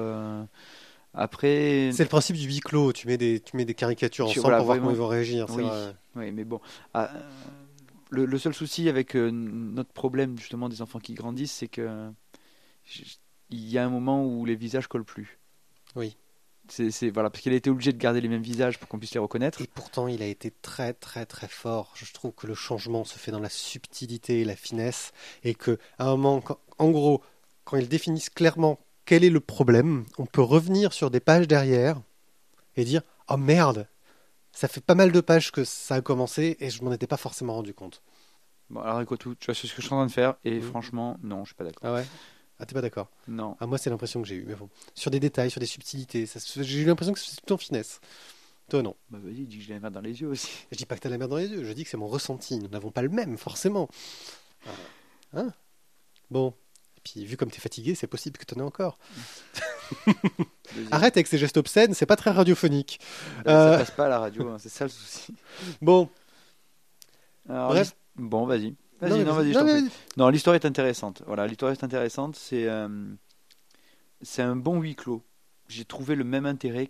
Après, C'est le principe du huis clos. Tu mets des caricatures ensemble voilà pour voir comment vraiment, ils vont réagir. C'est oui, vrai. oui, mais bon, ah, le seul souci avec notre problème justement des enfants qui grandissent, c'est que j- il y a un moment où les visages collent plus. Oui. Voilà, parce qu'il a été obligé de garder les mêmes visages pour qu'on puisse les reconnaître. Et pourtant, il a été très très très fort. Je trouve que le changement se fait dans la subtilité et la finesse, et que à un moment, en gros, quand ils définissent clairement quel est le problème, on peut revenir sur des pages derrière et dire oh merde, ça fait pas mal de pages que ça a commencé et je m'en étais pas forcément rendu compte. Bon, alors écoute, tu vois, c'est ce que je suis en train de faire, et Mhm. franchement, non, je suis pas d'accord. Ah ouais? Ah, t'es pas d'accord? Non, Ah, moi, c'est l'impression que j'ai eue, mais bon. Sur des détails, sur des subtilités, j'ai eu l'impression que c'est tout en finesse. Toi, non. bah vas-y, dis que j'ai la merde dans les yeux aussi. Je dis pas que t'as la merde dans les yeux, je dis que c'est mon ressenti. Nous n'avons pas le même, forcément. Ah. Hein? Bon. Et puis, vu comme t'es fatigué, c'est possible que t'en aies encore. Deuxième. Arrête avec ces gestes obscènes, c'est pas très radiophonique. Ben, ça Euh, passe pas à la radio, hein, c'est ça le souci. bon, Alors, bref. bon, vas-y. Non, Vas-y, mais non, vas-y. vas-y, je Non, t'en mais prie. vas-y. Non, l'histoire est intéressante. Voilà, l'histoire est intéressante. C'est un bon huis clos. J'ai trouvé le même intérêt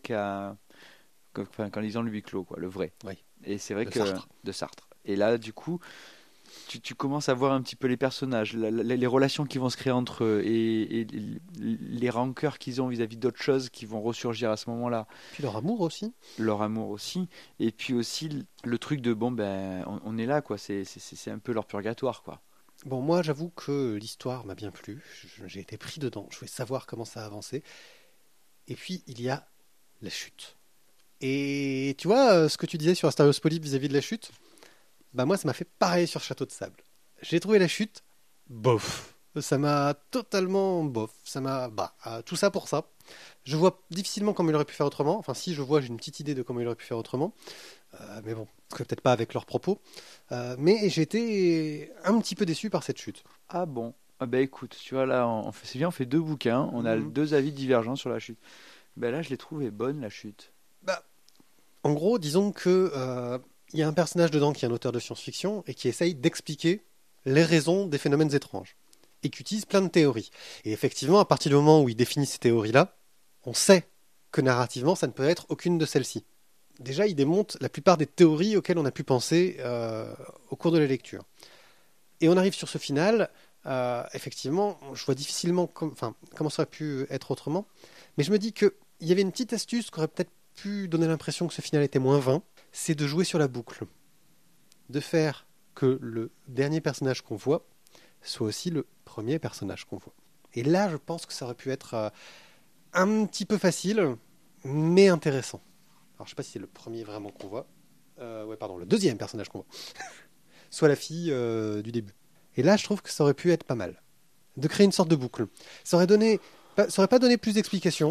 enfin, qu'en lisant le huis clos, quoi, le vrai. Oui, Et c'est vrai de que Sartre. de Sartre. Et là, du coup, tu commences à voir un petit peu les personnages, les relations qui vont se créer entre eux et les rancœurs qu'ils ont vis-à-vis d'autres choses qui vont ressurgir à ce moment-là. Puis leur amour aussi. Leur amour aussi. Et puis aussi le truc de bon, ben, on est là, quoi. C'est un peu leur purgatoire, quoi. Bon, moi, j'avoue que l'histoire m'a bien plu. J'ai été pris dedans. Je voulais savoir comment ça avançait. Et puis, il y a la chute. Et tu vois, ce que tu disais sur Asterios Polype vis-à-vis de la chute, bah moi, ça m'a fait pareil sur Château de Sable. J'ai trouvé la chute, bof. Ça m'a totalement bof. Ça m'a... Bah, tout ça pour ça. Je vois difficilement comment il aurait pu faire autrement. Enfin, si je vois, j'ai une petite idée de comment il aurait pu faire autrement. Mais bon, peut-être pas avec leurs propos. Mais j'ai été un petit peu déçu par cette chute. Ah bon? Ah bah écoute, tu vois là, c'est bien, on fait deux bouquins, on a Mhm. deux avis divergents sur la chute. Ben là, je l'ai trouvée bonne, la chute. Bah, en gros, disons que il y a un personnage dedans qui est un auteur de science-fiction et qui essaye d'expliquer les raisons des phénomènes étranges et qui utilise plein de théories. Et effectivement, à partir du moment où il définit ces théories-là, on sait que narrativement, ça ne peut être aucune de celles-ci. Déjà, il démonte la plupart des théories auxquelles on a pu penser au cours de la lecture. Et on arrive sur ce final. Effectivement, je vois difficilement comment ça aurait pu être autrement. Mais je me dis qu'il y avait une petite astuce qui aurait peut-être pu donner l'impression que ce final était moins vain. C'est de jouer sur la boucle. De faire que le dernier personnage qu'on voit soit aussi le premier personnage qu'on voit. Et là, je pense que ça aurait pu être un petit peu facile, mais intéressant. Alors, je sais pas si c'est le premier vraiment qu'on voit. Ouais, pardon, le deuxième personnage qu'on voit. Soit la fille du début. Et là, je trouve que ça aurait pu être pas mal. De créer une sorte de boucle. Ça aurait pas donné plus d'explications.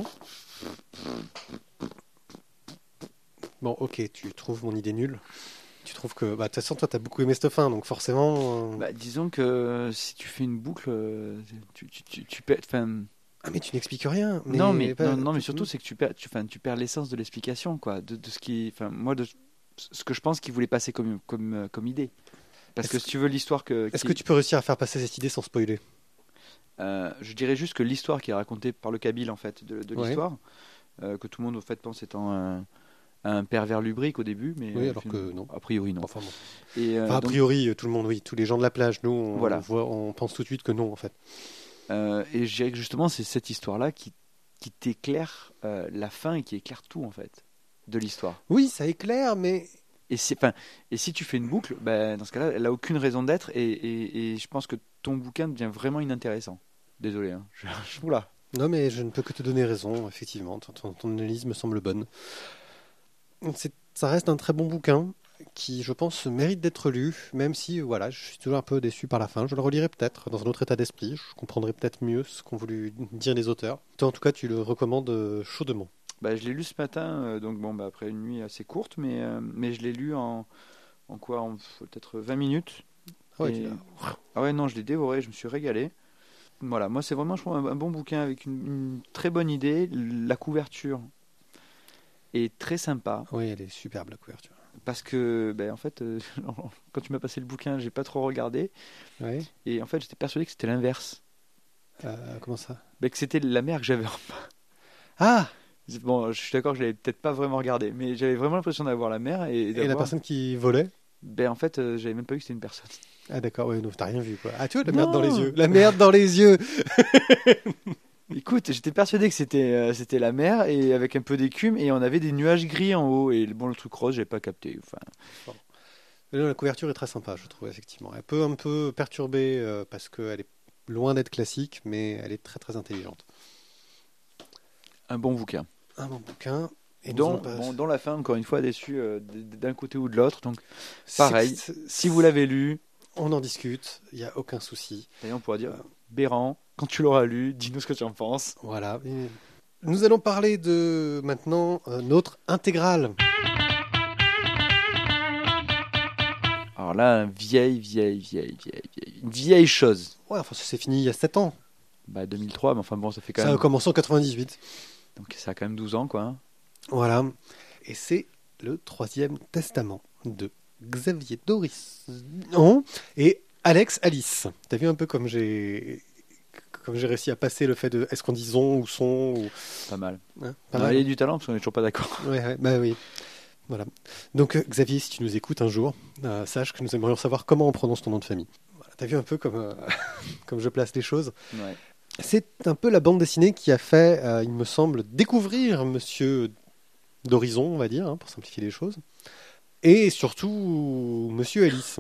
Bon, ok, tu trouves mon idée nulle. Tu trouves que, bah, de toute façon, toi, t'as beaucoup aimé cette fin, donc forcément. Bah disons que si tu fais une boucle, tu perds. Enfin, Ah, mais tu n'expliques rien. non mais Pas- non mais surtout c'est que enfin, tu perds l'essence de l'explication, quoi, de ce qui, enfin moi de ce que je pense qu'il voulait passer comme idée. Parce que Est-ce si tu veux l'histoire est-ce que tu peux réussir à faire passer cette idée sans spoiler? je dirais juste que l'histoire qui est racontée par le Kabyle en fait de Ouais. l'histoire, que tout le monde en fait pense étant un pervers lubrique au début, mais Oui, alors que non. a priori non. Enfin, bon. Et Enfin, a donc priori, tout le monde, oui, tous les gens de la plage, nous, on voilà. voit, on pense tout de suite que non, en fait. Et je dirais que justement c'est cette histoire-là qui t'éclaire la fin et qui éclaire tout en fait de l'histoire. Oui, ça éclaire, mais Enfin, et si tu fais une boucle, ben, dans ce cas-là, elle a aucune raison d'être et je pense que ton bouquin devient vraiment inintéressant. Désolé, hein. Oula. non, mais je ne peux que te donner raison, effectivement. Ton analyse me semble bonne. Ça reste un très bon bouquin qui, je pense, mérite d'être lu, même si, voilà, je suis toujours un peu déçu par la fin. Je le relirai peut-être dans un autre état d'esprit. Je comprendrai peut-être mieux ce qu'ont voulu dire les auteurs. Toi, en tout cas, tu le recommandes chaudement. Bah, je l'ai lu ce matin, donc bon, bah, après une nuit assez courte, mais je l'ai lu en quoi? En peut-être 20 minutes. Ah ouais, Et... Ah ouais, non, je l'ai dévoré, je me suis régalé. Voilà, moi c'est vraiment je trouve, un bon bouquin avec une très bonne idée. La couverture est très sympa. oui, elle est superbe, la couverture. Parce que, ben, en fait, quand tu m'as passé le bouquin, j'ai pas trop regardé. Ouais. Et en fait, j'étais persuadé que c'était l'inverse. Comment ça? Ben, que c'était la mer que j'avais en bas. Ah! Bon, je suis d'accord que je l'avais peut-être pas vraiment regardé, mais j'avais vraiment l'impression d'avoir la mer et Et la d'avoir. personne qui volait? Ben, en fait, j'avais même pas vu que c'était une personne. Ah d'accord, ouais, donc t'as rien vu quoi. Ah tu vois, la merde dans les Non! yeux. La merde dans les yeux! Écoute, j'étais persuadé que c'était la mer et avec un peu d'écume et on avait des nuages gris en haut et bon, le truc rose, j'avais pas capté. Enfin, La couverture est très sympa, je trouve, effectivement. Elle peut un peu perturber parce qu'elle est loin d'être classique, mais elle est très très intelligente. un bon bouquin. Un bon bouquin. Et nous Dont, allons pas- bon, dont la fin, encore une fois, déçu d'un côté ou de l'autre. Donc, C'est- pareil, si vous l'avez lu, On en discute, il n'y a aucun souci. d'ailleurs, on pourra dire, Béran, quand tu l'auras lu, dis-nous ce que tu en penses. Voilà. Et nous allons parler de maintenant notre intégrale. Alors là, une vieille chose. Ouais, enfin, ça s'est fini il y a 7 ans. Bah, 2003, mais enfin bon, ça fait quand Ça a même. commencé en 98. Donc, ça a quand même 12 ans, quoi. Hein. Voilà. Et c'est le Troisième Testament de Xavier Doris et Alex Alice. T'as vu un peu comme j'ai réussi à passer le fait de est-ce qu'on dit zon ou son ou Pas mal. hein, On pas a mal. eu du talent parce qu'on est toujours pas d'accord. Ouais, bah oui. Voilà. Donc Xavier, si tu nous écoutes un jour, sache que nous aimerions savoir comment on prononce ton nom de famille. Voilà. T'as vu un peu comme comme je place les choses. Ouais. C'est un peu la bande dessinée qui a fait, il me semble, découvrir Monsieur d'Horizon, on va dire, hein, pour simplifier les choses. Et surtout, Monsieur Alice.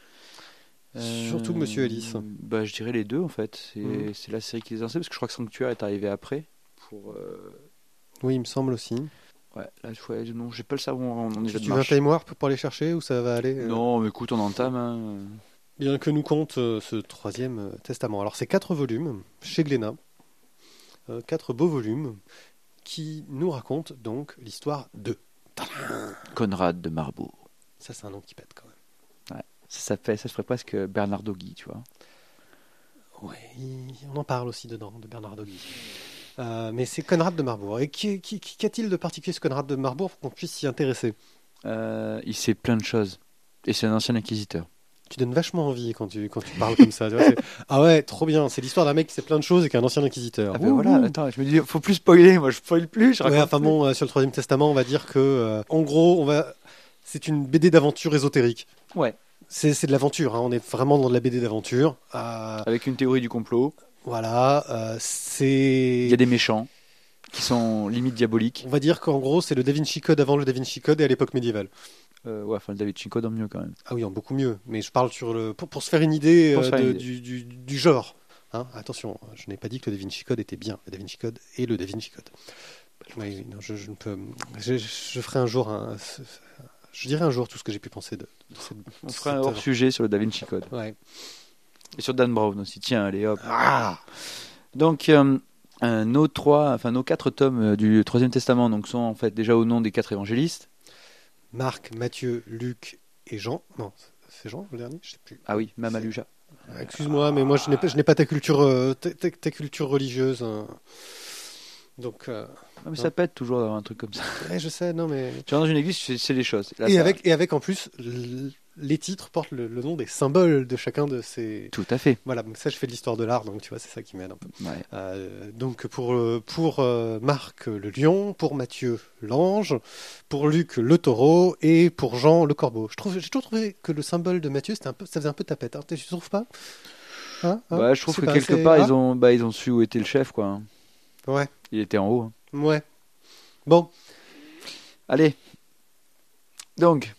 Surtout Monsieur Alice. Bah, je dirais les deux en fait. Mhm. C'est la série qui les a lancés parce que je crois que Sanctuaire est arrivé après. Pour, Oui, il me semble aussi. ouais, là, non, j'ai pas le cerveau on est déjà de Tu veux un marche. time warp pour aller chercher ou ça va aller Non, mais écoute, on entame. Hein. Bien que nous compte ce Troisième Testament. Alors, c'est 4 volumes chez Glénat. 4 beaux volumes qui nous racontent donc l'histoire de. Conrad de Marbourg. Ça, c'est un nom qui pète quand même. Ça se ferait presque Bernardo Guy, tu vois. Ouais, on en parle aussi dedans, de Bernardo Guy. Mais c'est Conrad de Marbourg. Et qu'a-t-il de particulier ce Conrad de Marbourg pour qu'on puisse s'y intéresser? Il sait plein de choses. Et c'est un ancien inquisiteur. Tu donnes vachement envie quand tu parles comme ça. Tu vois, ah ouais, trop bien. C'est l'histoire d'un mec qui sait plein de choses et qui est un ancien inquisiteur. Ah ben voilà, attends, je me dis, faut plus spoiler, moi je spoil plus, je Ouais, raconte enfin plus. bon, sur le Troisième Testament, on va dire que, en gros, c'est une BD d'aventure ésotérique. Ouais, C'est de l'aventure, hein. On est vraiment dans de la BD d'aventure. avec une théorie du complot. Voilà, Il y a des méchants qui sont limite diaboliques. on va dire qu'en gros, c'est le Da Vinci Code avant le Da Vinci Code et à l'époque médiévale. Ouais, enfin, le David Chico dans mieux quand même. Ah oui, en beaucoup mieux. Mais je parle pour se faire une idée, Pour se faire une idée. du genre. Hein, attention, je n'ai pas dit que le Da Vinci Code était bien. Le Da Vinci Code et le Da Vinci Code. Oui, non, je ne peux. Je ferai un jour je dirai un jour tout ce que j'ai pu penser de cette. On fera un cette œuvre. hors-sujet sur le Da Vinci Code. Ouais. Et sur Dan Brown aussi. Tiens, allez, hop. Ah Donc, nos 4 tomes du Troisième Testament donc, sont en fait déjà au nom des 4 évangélistes. Marc, Matthieu, Luc et Jean. Non, c'est Jean le dernier? Je sais plus. Ah oui, Mamaluja. Excuse-moi, mais moi je n'ai pas ta culture, ta culture religieuse. Hein. Donc, Non, mais ça pète toujours d'avoir un truc comme ça. ouais, je sais, non mais. Tu vas dans une église, c'est les choses. Là, Et ça- avec en plus, les titres portent le nom des symboles de chacun de ces. Tout à fait. Voilà, donc ça je fais de l'histoire de l'art, donc tu vois, c'est ça qui m'aide un peu. Ouais. Donc pour Marc le lion, pour Mathieu l'ange, pour Luc le taureau et pour Jean le corbeau. J'ai toujours trouvé que le symbole de Mathieu ça faisait un peu tapette. Hein. Tu trouves pas? Hein Bah, je trouve C'est que pas quelque assez- part, ah ils ont su où était le chef, quoi. Hein. Ouais, Il était en haut. Hein. ouais. Bon, Allez. Donc,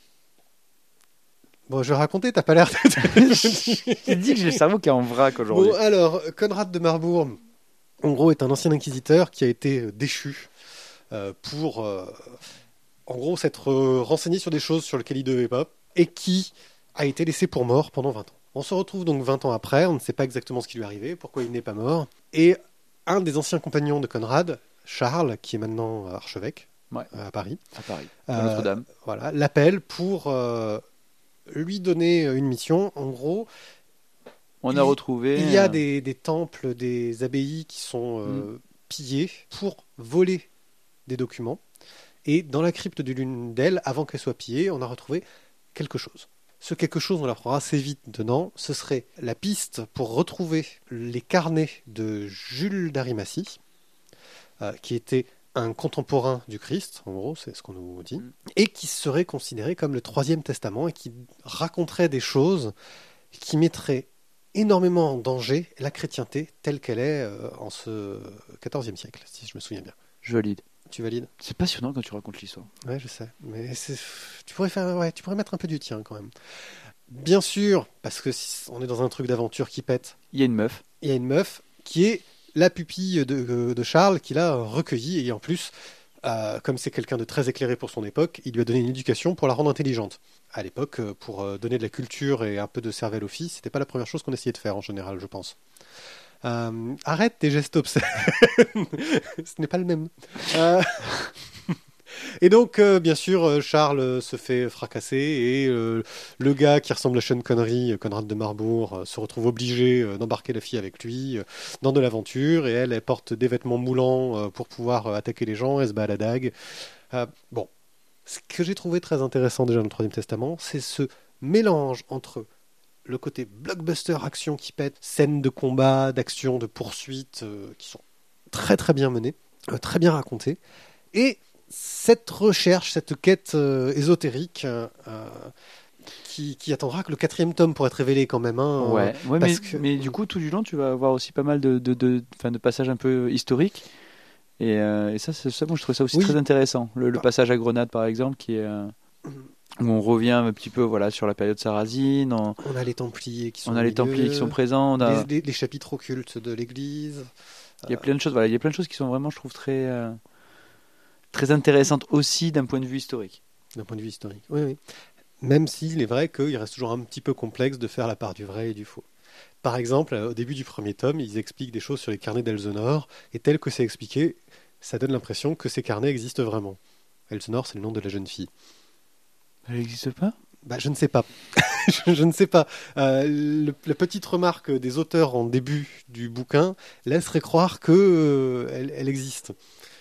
bon, je vais raconter. T'as pas l'air. j'ai dit que j'ai le cerveau qui est en vrac aujourd'hui. Bon, alors, Conrad de Marbourg, en gros, est un ancien inquisiteur qui a été déchu pour, en gros, s'être renseigné sur des choses sur lesquelles il ne devait pas, et qui a été laissé pour mort pendant 20 ans. On se retrouve donc 20 ans après, on ne sait pas exactement ce qui lui est arrivé, pourquoi il n'est pas mort, et un des anciens compagnons de Conrad, Charles, qui est maintenant archevêque Ouais. à Paris, À Paris. Euh, À Notre-Dame. voilà, l'appelle pour lui donner une mission. En gros, On a retrouvé. il y a des temples, des abbayes qui sont pillés pour voler des documents. Et dans la crypte du Lundel, avant qu'elle soit pillée, on a retrouvé quelque chose. Ce quelque chose, on l'apprendra assez vite dedans, ce serait la piste pour retrouver les carnets de Jules d'Arimathie, qui était un contemporain du Christ, en gros, c'est ce qu'on nous dit, et qui serait considéré comme le troisième testament et qui raconterait des choses qui mettraient énormément en danger la chrétienté telle qu'elle est en ce XIVe siècle, si je me souviens bien. Je valide. Tu valides? C'est passionnant quand tu racontes l'histoire. Ouais, je sais. Mais tu pourrais mettre un peu du tien quand même. Bien sûr, parce que si on est dans un truc d'aventure qui pète. Il y a une meuf. Il y a une meuf qui est la pupille de Charles qu'il a recueillie et en plus, comme c'est quelqu'un de très éclairé pour son époque, il lui a donné une éducation pour la rendre intelligente. À l'époque, pour donner de la culture et un peu de cervelle aux filles, c'était pas la première chose qu'on essayait de faire en général, je pense. Arrête tes gestes obscènes. Ce n'est pas le même. Et donc, bien sûr, Charles se fait fracasser et le gars qui ressemble à Sean Connery, Conrad de Marbourg, se retrouve obligé d'embarquer la fille avec lui dans de l'aventure et elle porte des vêtements moulants pour pouvoir attaquer les gens, elle se bat à la dague. Bon, ce que j'ai trouvé très intéressant déjà dans le Troisième Testament, c'est ce mélange entre le côté blockbuster action qui pète, scènes de combat, d'action, de poursuite qui sont très très bien menées, très bien racontées, et cette recherche, cette quête ésotérique qui attendra que le 4e tome pour être révélé quand même. Ouais, mais du coup, tout du long, tu vas avoir aussi pas mal de passages un peu historiques. Et ça, moi, je trouve ça aussi très intéressant. Le passage à Grenade, par exemple, qui est... où on revient un petit peu sur la période sarrasine. On a les Templiers qui sont les Templiers qui sont présents. Les chapitres occultes de l'Église. Il y a plein de choses. Il y a plein de choses qui sont vraiment, je trouve, très intéressantes aussi d'un point de vue historique. D'un point de vue historique, oui. Même s'il est vrai qu'il reste toujours un petit peu complexe de faire la part du vrai et du faux. Par exemple, au début du 1er tome, ils expliquent des choses sur les carnets d'Elsenor, et tel que c'est expliqué, ça donne l'impression que ces carnets existent vraiment. Elsenor, c'est le nom de la jeune fille. Elle n'existe pas ? Je ne sais pas. Je ne sais pas. La petite remarque des auteurs en début du bouquin laisserait croire que elle existe.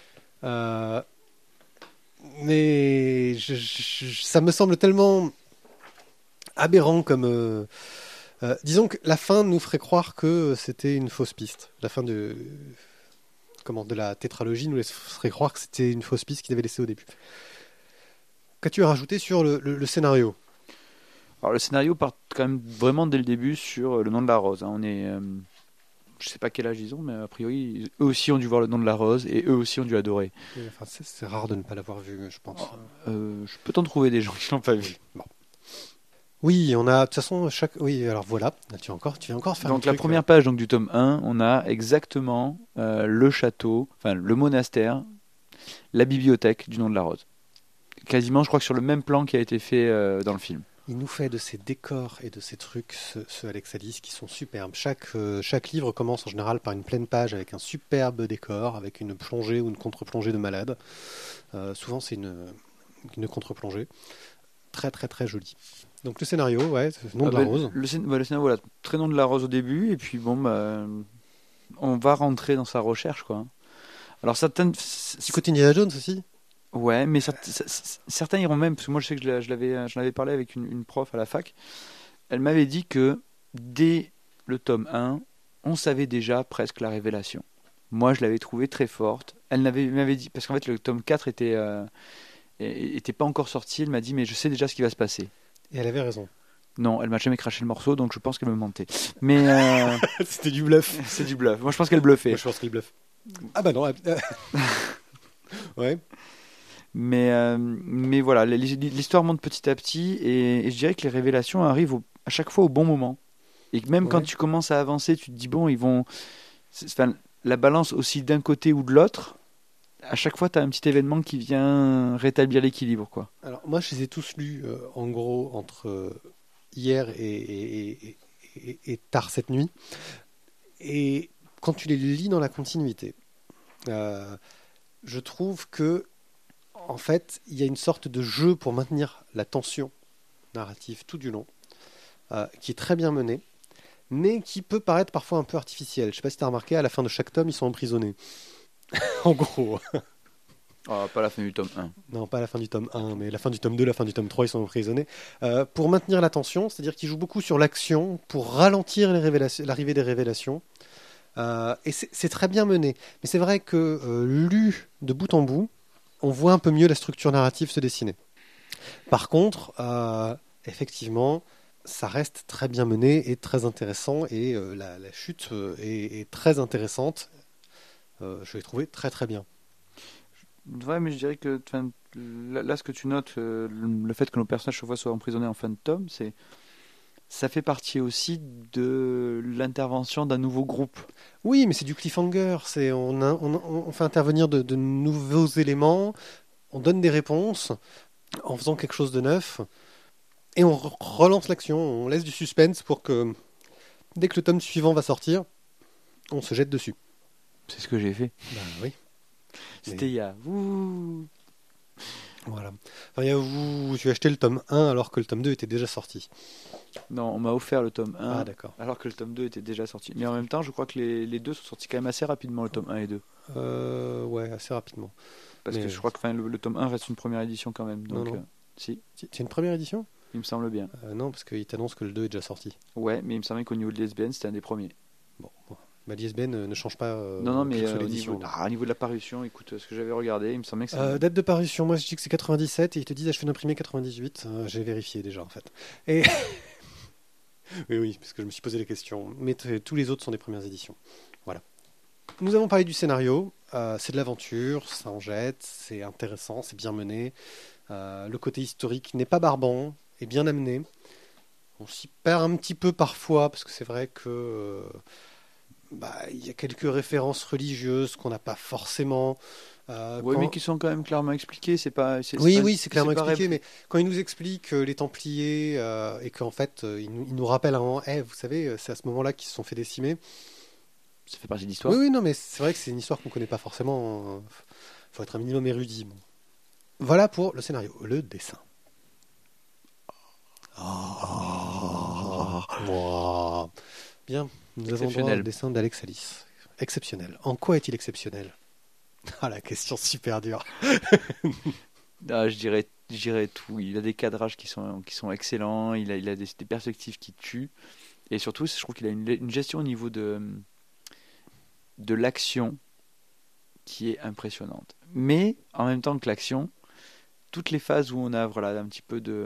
Mais ça me semble tellement aberrant comme... disons que la fin nous ferait croire que c'était une fausse piste. La fin de la tétralogie nous ferait croire que c'était une fausse piste qu'ils avaient laissée au début. Qu'as-tu à rajouter sur le scénario ? Alors le scénario part quand même vraiment dès le début sur le nom de la rose. On est... je sais pas quel âge ils ont, mais a priori, eux aussi ont dû voir le nom de la rose et eux aussi ont dû adorer. Enfin, c'est rare de ne pas l'avoir vu, je pense. Je peux t'en trouver des gens qui l'ont pas vu. Bon. Oui, on a de toute façon Oui, alors voilà, tu viens encore faire. Donc la première page du tome 1, on a exactement le château, enfin le monastère, la bibliothèque du nom de la rose. Quasiment, je crois que sur le même plan qui a été fait dans le film. Il nous fait de ces décors et de ces trucs, ce Alex Alice, qui sont superbes. Chaque livre commence en général par une pleine page avec un superbe décor, avec une plongée ou une contre-plongée de malade. Souvent, c'est une contre-plongée. Très, très, très jolie. Donc le scénario, nom de la rose. Le scénario, très nom de la rose au début, et puis on va rentrer dans sa recherche, quoi. Alors certaines... Petit côté Indiana Jones aussi. Ouais, mais certains iront même, parce que moi je sais que j'en avais parlé avec une prof à la fac, elle m'avait dit que dès le tome 1, on savait déjà presque la révélation. Moi je l'avais trouvée très forte. Elle m'avait dit, parce qu'en fait le tome 4 était pas encore sorti, elle m'a dit mais je sais déjà ce qui va se passer. Et elle avait raison. Non, elle m'a jamais craché le morceau, donc je pense qu'elle me mentait. Mais c'était du bluff. C'est du bluff. Moi je pense qu'elle bluffait. Moi je pense qu'elle bluffe. Ah bah non. Ouais. Mais voilà, l'histoire monte petit à petit et je dirais que les révélations arrivent à chaque fois au bon moment. Et que même quand tu commences à avancer, tu te dis bon, ils vont... la balance aussi d'un côté ou de l'autre, à chaque fois tu as un petit événement qui vient rétablir l'équilibre, quoi. Alors moi je les ai tous lus en gros entre hier et tard cette nuit. Et quand tu les lis dans la continuité, je trouve que en fait, il y a une sorte de jeu pour maintenir la tension narrative tout du long, qui est très bien mené, mais qui peut paraître parfois un peu artificiel. Je ne sais pas si tu as remarqué, à la fin de chaque tome, ils sont emprisonnés. En gros. Oh, pas la fin du tome 1. Non, pas la fin du tome 1, mais la fin du tome 2, la fin du tome 3, ils sont emprisonnés. Pour maintenir la tension, c'est-à-dire qu'ils jouent beaucoup sur l'action, pour ralentir l'arrivée des révélations. Et c'est très bien mené. Mais c'est vrai que lu de bout en bout, on voit un peu mieux la structure narrative se dessiner. Par contre, effectivement, ça reste très bien mené et très intéressant. Et la chute est très intéressante. Je l'ai trouvé très très bien. Ouais, mais je dirais que là, ce que tu notes, le fait que nos personnages chaque fois soient emprisonnés en fin de tome, ça fait partie aussi de l'intervention d'un nouveau groupe. Oui, mais c'est du cliffhanger. On fait intervenir de nouveaux éléments, on donne des réponses en faisant quelque chose de neuf, et on relance l'action. On laisse du suspense pour que dès que le tome suivant va sortir, on se jette dessus. C'est ce que j'ai fait. Bah oui. C'était il y a... Ouh. Voilà. Enfin, tu as acheté le tome 1 alors que le tome 2 était déjà sorti. Non, on m'a offert le tome 1 Ah d'accord. alors que le tome 2 était déjà sorti. Mais en même temps, je crois que les deux sont sortis quand même assez rapidement, le tome 1 et 2. Ouais, assez rapidement. Parce que je crois que le tome 1 reste une première édition quand même. Donc, non. si, C'est une première édition? il me semble bien. Non, parce qu'il t'annonce que le 2 est déjà sorti. Ouais, mais il me semblait qu'au niveau de l'ISBN, c'était un des premiers. Bon. Bah, l'ISBN ne change pas Non, mais sur au l'édition. niveau de la parution, écoute, ce que j'avais regardé, il me semblait que ça... Date de parution, moi je dis que c'est 97 et ils te disent achevé d'imprimé 98. J'ai vérifié déjà en fait. Et oui, parce que je me suis posé la question. Mais tous les autres sont des premières éditions. Voilà. Nous avons parlé du scénario. C'est de l'aventure, ça en jette, c'est intéressant, c'est bien mené. Le côté historique n'est pas barbant, est bien amené. On s'y perd un petit peu parfois parce que c'est vrai que il y a quelques références religieuses qu'on n'a pas forcément. Oui, mais qui sont quand même clairement expliqués. C'est pas. Oui, c'est clairement pas expliqué, mais quand il nous explique les Templiers et qu'en fait il nous rappelle un moment, vous savez, c'est à ce moment-là qu'ils se sont fait décimer. Ça fait partie de l'histoire. Oui, non, mais c'est vrai que c'est une histoire qu'on connaît pas forcément. Faut être un minimum érudit. Bon. Voilà pour le scénario. Le dessin. Wow. Bien, nous avons droit au dessin d'Alex Alice. Exceptionnel. En quoi est-il exceptionnel? Ah, la question super dure. Je dirais tout. Il a des cadrages qui sont excellents. Il a des perspectives qui tuent. Et surtout, je trouve qu'il a une gestion au niveau de l'action qui est impressionnante. Mais en même temps que l'action, toutes les phases où on a un petit peu de...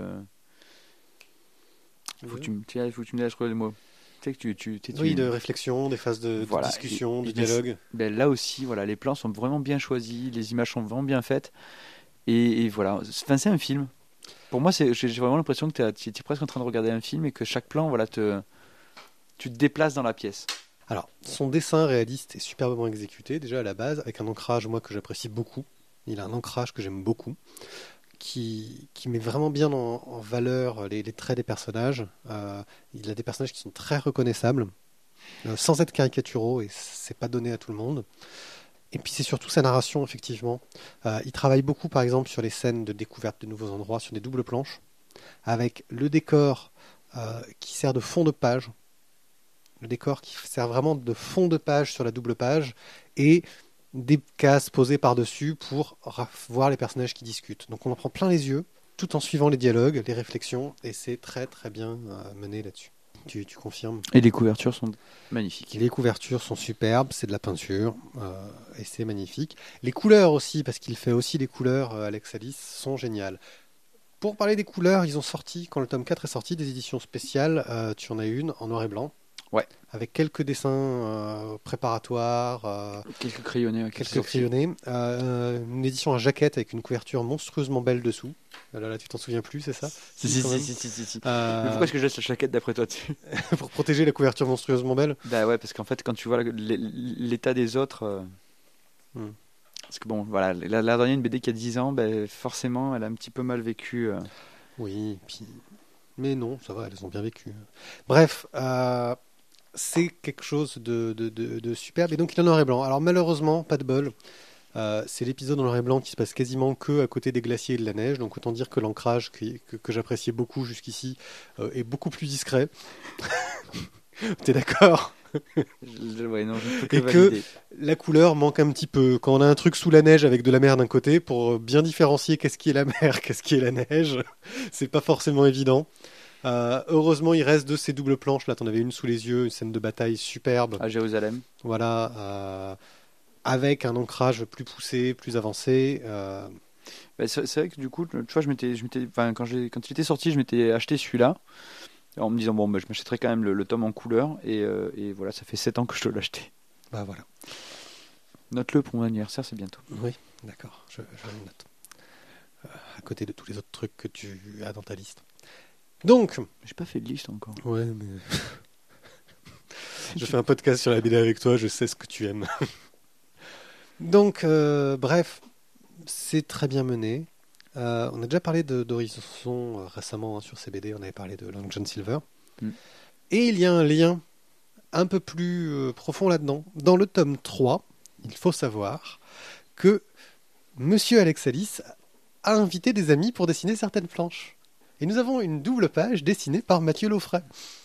Faut que tu me laisses trouver le mot. Tu sais que oui, de réflexion, des phases de discussion, de dialogue. Là aussi, les plans sont vraiment bien choisis, les images sont vraiment bien faites. Et voilà, enfin, c'est un film. Pour moi, j'ai vraiment l'impression que tu es presque en train de regarder un film et que chaque plan, tu te déplaces dans la pièce. Alors, son dessin réaliste est superbement exécuté, déjà à la base, avec un ancrage, moi, que j'apprécie beaucoup. Il a un ancrage que j'aime beaucoup, qui met vraiment bien en valeur les traits des personnages. Il a des personnages qui sont très reconnaissables, sans être caricaturaux, et c'est pas donné à tout le monde. Et puis c'est surtout sa narration, effectivement. Il travaille beaucoup, par exemple, sur les scènes de découverte de nouveaux endroits, sur des doubles planches, avec le décor qui sert de fond de page. Le décor qui sert vraiment de fond de page sur la double page, et des cases posées par-dessus pour voir les personnages qui discutent. Donc on en prend plein les yeux, tout en suivant les dialogues, les réflexions, et c'est très très bien mené là-dessus. Tu confirmes? Et les couvertures sont magnifiques. Les couvertures sont superbes, c'est de la peinture, et c'est magnifique. Les couleurs aussi, parce qu'il fait aussi les couleurs, Alex Alice, sont géniales. Pour parler des couleurs, ils ont sorti, quand le tome 4 est sorti, des éditions spéciales. Tu en as une en noir et blanc. Ouais. Avec quelques dessins préparatoires. Quelques crayonnés. Quelques crayonnés. Une édition à jaquette avec une couverture monstrueusement belle dessous. Là, tu t'en souviens plus, c'est ça? Si. Mais pourquoi est-ce que je laisse la jaquette d'après toi dessus? Pour protéger la couverture monstrueusement belle? Bah ouais, parce qu'en fait, quand tu vois l'état des autres... Parce que bon, voilà, la dernière, une BD qui a 10 ans, forcément, elle a un petit peu mal vécu. Oui, puis... mais non, ça va, elles ont bien vécu. Bref, c'est quelque chose de superbe, et donc il est en noir et blanc. Alors malheureusement, pas de bol, c'est l'épisode en noir et blanc qui se passe quasiment que à côté des glaciers et de la neige, donc autant dire que l'ancrage que j'appréciais beaucoup jusqu'ici est beaucoup plus discret. T'es d'accord? Ouais, non, je ne peux que Et que valider. la couleur manque un petit peu. Quand on a un truc sous la neige avec de la mer d'un côté, pour bien différencier qu'est-ce qui est la mer, qu'est-ce qui est la neige, c'est pas forcément évident. Heureusement, il reste de ces doubles planches. Là, t'en avais une sous les yeux, une scène de bataille superbe. À Jérusalem. Voilà, avec un ancrage plus poussé, plus avancé. Bah, c'est vrai que du coup, tu vois, enfin, quand il était sorti, je m'étais acheté celui-là. En me disant, bon, bah, je m'achèterai quand même le tome en couleur. Et voilà, ça fait 7 ans que je dois l'acheter. Bah voilà. Note-le pour mon anniversaire, c'est bientôt. Oui, d'accord, je le note. À côté de tous les autres trucs que tu as dans ta liste. Donc, J'ai pas fait de liste encore. ouais, mais je fais un podcast sur la BD avec toi, je sais ce que tu aimes. Donc, bref, c'est très bien mené. On a déjà parlé d'Horizon récemment sur ces BD, on avait parlé de Long John Silver. Mm. Et il y a un lien un peu plus profond là-dedans. Dans le tome 3, il faut savoir que Monsieur Alex Alice a invité des amis pour dessiner certaines planches. Et nous avons une double page dessinée par Mathieu Laufray.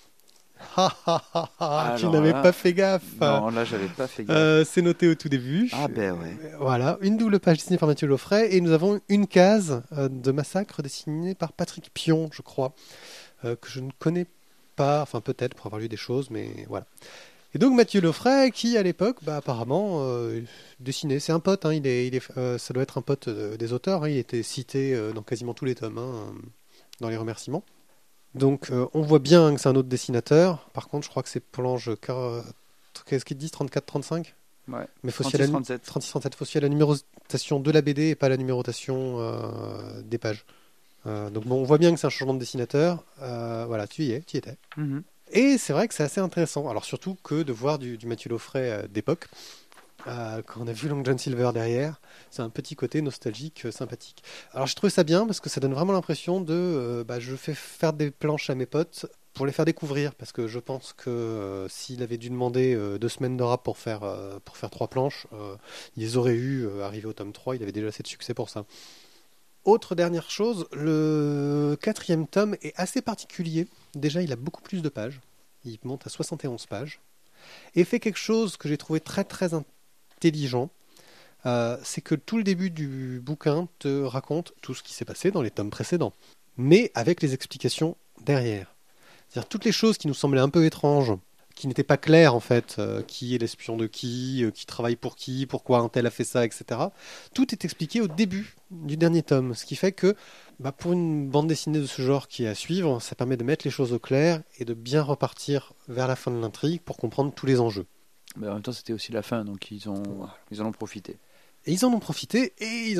Ha ha ha ha, tu Alors n'avais là, pas fait gaffe. Non, là, j'avais pas fait gaffe. C'est noté au tout début. Ah ben ouais. Voilà, une double page dessinée par Mathieu Laufray et nous avons une case de Massacre dessinée par Patrick Pion, je crois, que je ne connais pas, enfin peut-être pour avoir lu des choses, mais voilà. Et donc Mathieu Laufray qui à l'époque, bah, apparemment dessinait, c'est un pote, hein, ça doit être un pote des auteurs, hein, il était cité dans quasiment tous les tomes, hein, dans les remerciements. Donc on voit bien que c'est un autre dessinateur. Par contre, je crois que c'est planche qu'est-ce qu'ils disent 34-35 ? Ouais. Mais faut 36-37. 36-37, faut à la numérotation de la BD et pas la numérotation des pages. Donc bon, on voit bien que c'est un changement de dessinateur. Voilà, tu y étais. Mhm. Et c'est vrai que c'est assez intéressant. Alors surtout que de voir du Mathieu Laufray d'époque. Quand on a vu Long John Silver derrière, c'est un petit côté nostalgique sympathique. Alors j'ai trouvé ça bien parce que ça donne vraiment l'impression de je fais faire des planches à mes potes pour les faire découvrir, parce que je pense que s'il avait dû demander 2 semaines de rap pour faire 3 planches, ils auraient eu, arrivé au tome 3, il avait déjà assez de succès pour ça. Autre dernière chose, le 4e tome est assez particulier. Déjà, il a beaucoup plus de pages. Il monte à 71 pages. Et fait quelque chose que j'ai trouvé très très intelligent. C'est que tout le début du bouquin te raconte tout ce qui s'est passé dans les tomes précédents. Mais avec les explications derrière. C'est-à-dire toutes les choses qui nous semblaient un peu étranges, qui n'étaient pas claires en fait, qui est l'espion de qui travaille pour qui, pourquoi un tel a fait ça, etc. Tout est expliqué au début du dernier tome, ce qui fait que pour une bande dessinée de ce genre qui est à suivre, ça permet de mettre les choses au clair et de bien repartir vers la fin de l'intrigue pour comprendre tous les enjeux. Mais en même temps, c'était aussi la fin, donc ils en ont profité. Et ils en ont profité,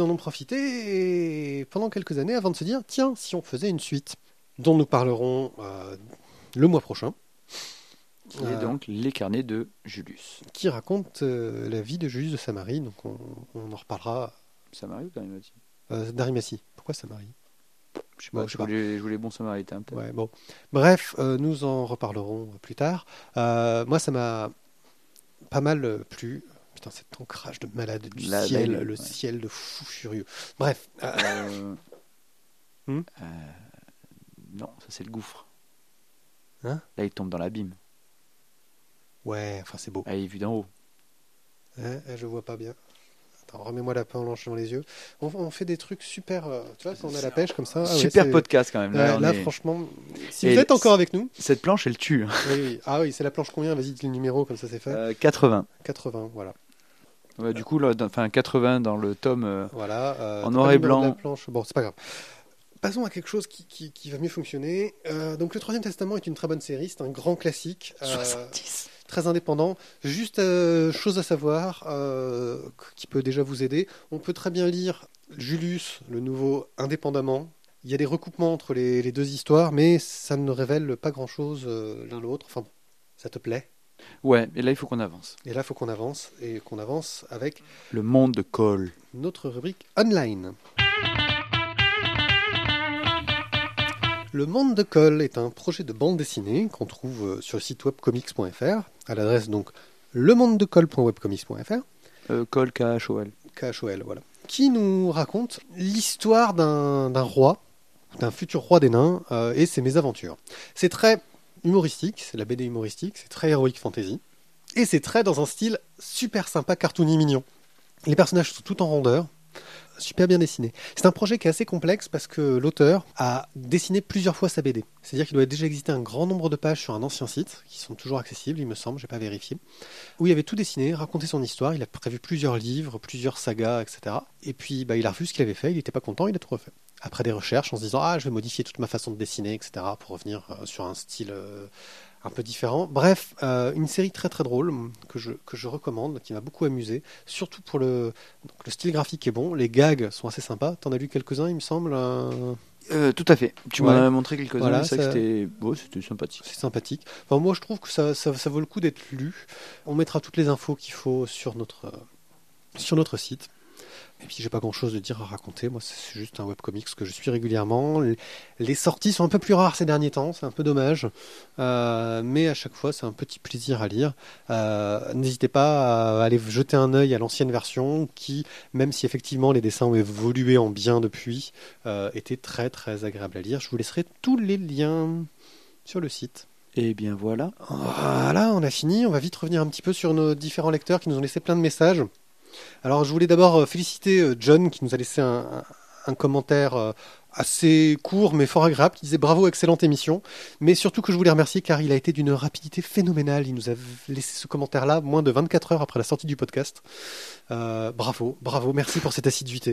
pendant quelques années avant de se dire, tiens, si on faisait une suite, dont nous parlerons le mois prochain. Qui est donc les carnets de Julius. Qui raconte la vie de Julius de Samarie, donc on en reparlera. Samarie ou Darimati D'Arimathie. Pourquoi Samarie? Je sais pas, je voulais bon samaritain peut-être. Ouais, bon. Bref, nous en reparlerons plus tard. Moi, ça m'a pas mal plu. Putain, cet ancrage de malade du ciel, le ciel de fou furieux. Bref. Non, ça c'est le gouffre. Hein? Là, il tombe dans l'abîme. Ouais, enfin c'est beau. Ah, il est vu d'en haut. Je vois pas bien. Attends, remets-moi la planche dans les yeux. On fait des trucs super. Tu vois, quand on a la pêche comme ça. Super podcast quand même. Là, franchement, si vous êtes encore avec nous. Cette planche, elle tue. Oui. Ah oui, c'est la planche combien? Vas-y, dis le numéro, comme ça c'est fait. 80. 80, voilà. Ouais, du coup, là, 80 dans le tome voilà, en noir et blanc. La planche. Bon, c'est pas grave. Passons à quelque chose qui va mieux fonctionner. Donc, le Troisième Testament est une très bonne série. C'est un grand classique. 70. Très indépendant. Juste chose à savoir qui peut déjà vous aider. On peut très bien lire Julius, le nouveau, indépendamment. Il y a des recoupements entre les deux histoires, mais ça ne révèle pas grand-chose l'un l'autre. Enfin, ça te plaît? Ouais, et là, il faut qu'on avance. Et là, il faut qu'on avance, et qu'on avance avec... Le monde de Cole. Notre rubrique online. Le Monde de Cole est un projet de bande dessinée qu'on trouve sur le site webcomics.fr, à l'adresse donc lemondedecole.webcomics.fr. Cole, K-H-O-L. K-H-O-L, voilà. Qui nous raconte l'histoire d'un roi, d'un futur roi des nains, et ses mésaventures. C'est très humoristique, c'est la BD humoristique, c'est très heroic fantasy. Et c'est très dans un style super sympa, cartoony, mignon. Les personnages sont tout en rondeur, super bien dessinés. C'est un projet qui est assez complexe parce que l'auteur a dessiné plusieurs fois sa BD. C'est-à-dire qu'il doit déjà exister un grand nombre de pages sur un ancien site, qui sont toujours accessibles, il me semble, je n'ai pas vérifié, où il avait tout dessiné, raconté son histoire, il a prévu plusieurs livres, plusieurs sagas, etc. Et puis il a revu ce qu'il avait fait, il n'était pas content, il a tout refait. Après des recherches, en se disant « Ah, je vais modifier toute ma façon de dessiner, etc. » pour revenir sur un style un peu différent. Bref, une série très très drôle que je recommande, qui m'a beaucoup amusé, surtout pour le style graphique est bon, les gags sont assez sympas. T'en as lu quelques-uns, il me semble. Tout à fait. Tu m'en as montré quelques-uns, Voilà, c'est vrai que c'était sympathique. C'est sympathique. Enfin, moi, je trouve que ça vaut le coup d'être lu. On mettra toutes les infos qu'il faut sur notre site. Et puis j'ai pas grand chose de dire à raconter, moi c'est juste un webcomics que je suis régulièrement. Les sorties sont un peu plus rares ces derniers temps, c'est un peu dommage, mais à chaque fois c'est un petit plaisir à lire. N'hésitez pas à aller jeter un œil à l'ancienne version qui, même si effectivement les dessins ont évolué en bien depuis, était très très agréable à lire. Je vous laisserai tous les liens sur le site. Et bien voilà. Voilà, on a fini, on va vite revenir un petit peu sur nos différents lecteurs qui nous ont laissé plein de messages. Alors je voulais d'abord féliciter John qui nous a laissé un commentaire assez court mais fort agréable, qui disait bravo, excellente émission, mais surtout que je voulais remercier car il a été d'une rapidité phénoménale, il nous a laissé ce commentaire là moins de 24 heures après la sortie du podcast. Bravo, merci pour cette assiduité.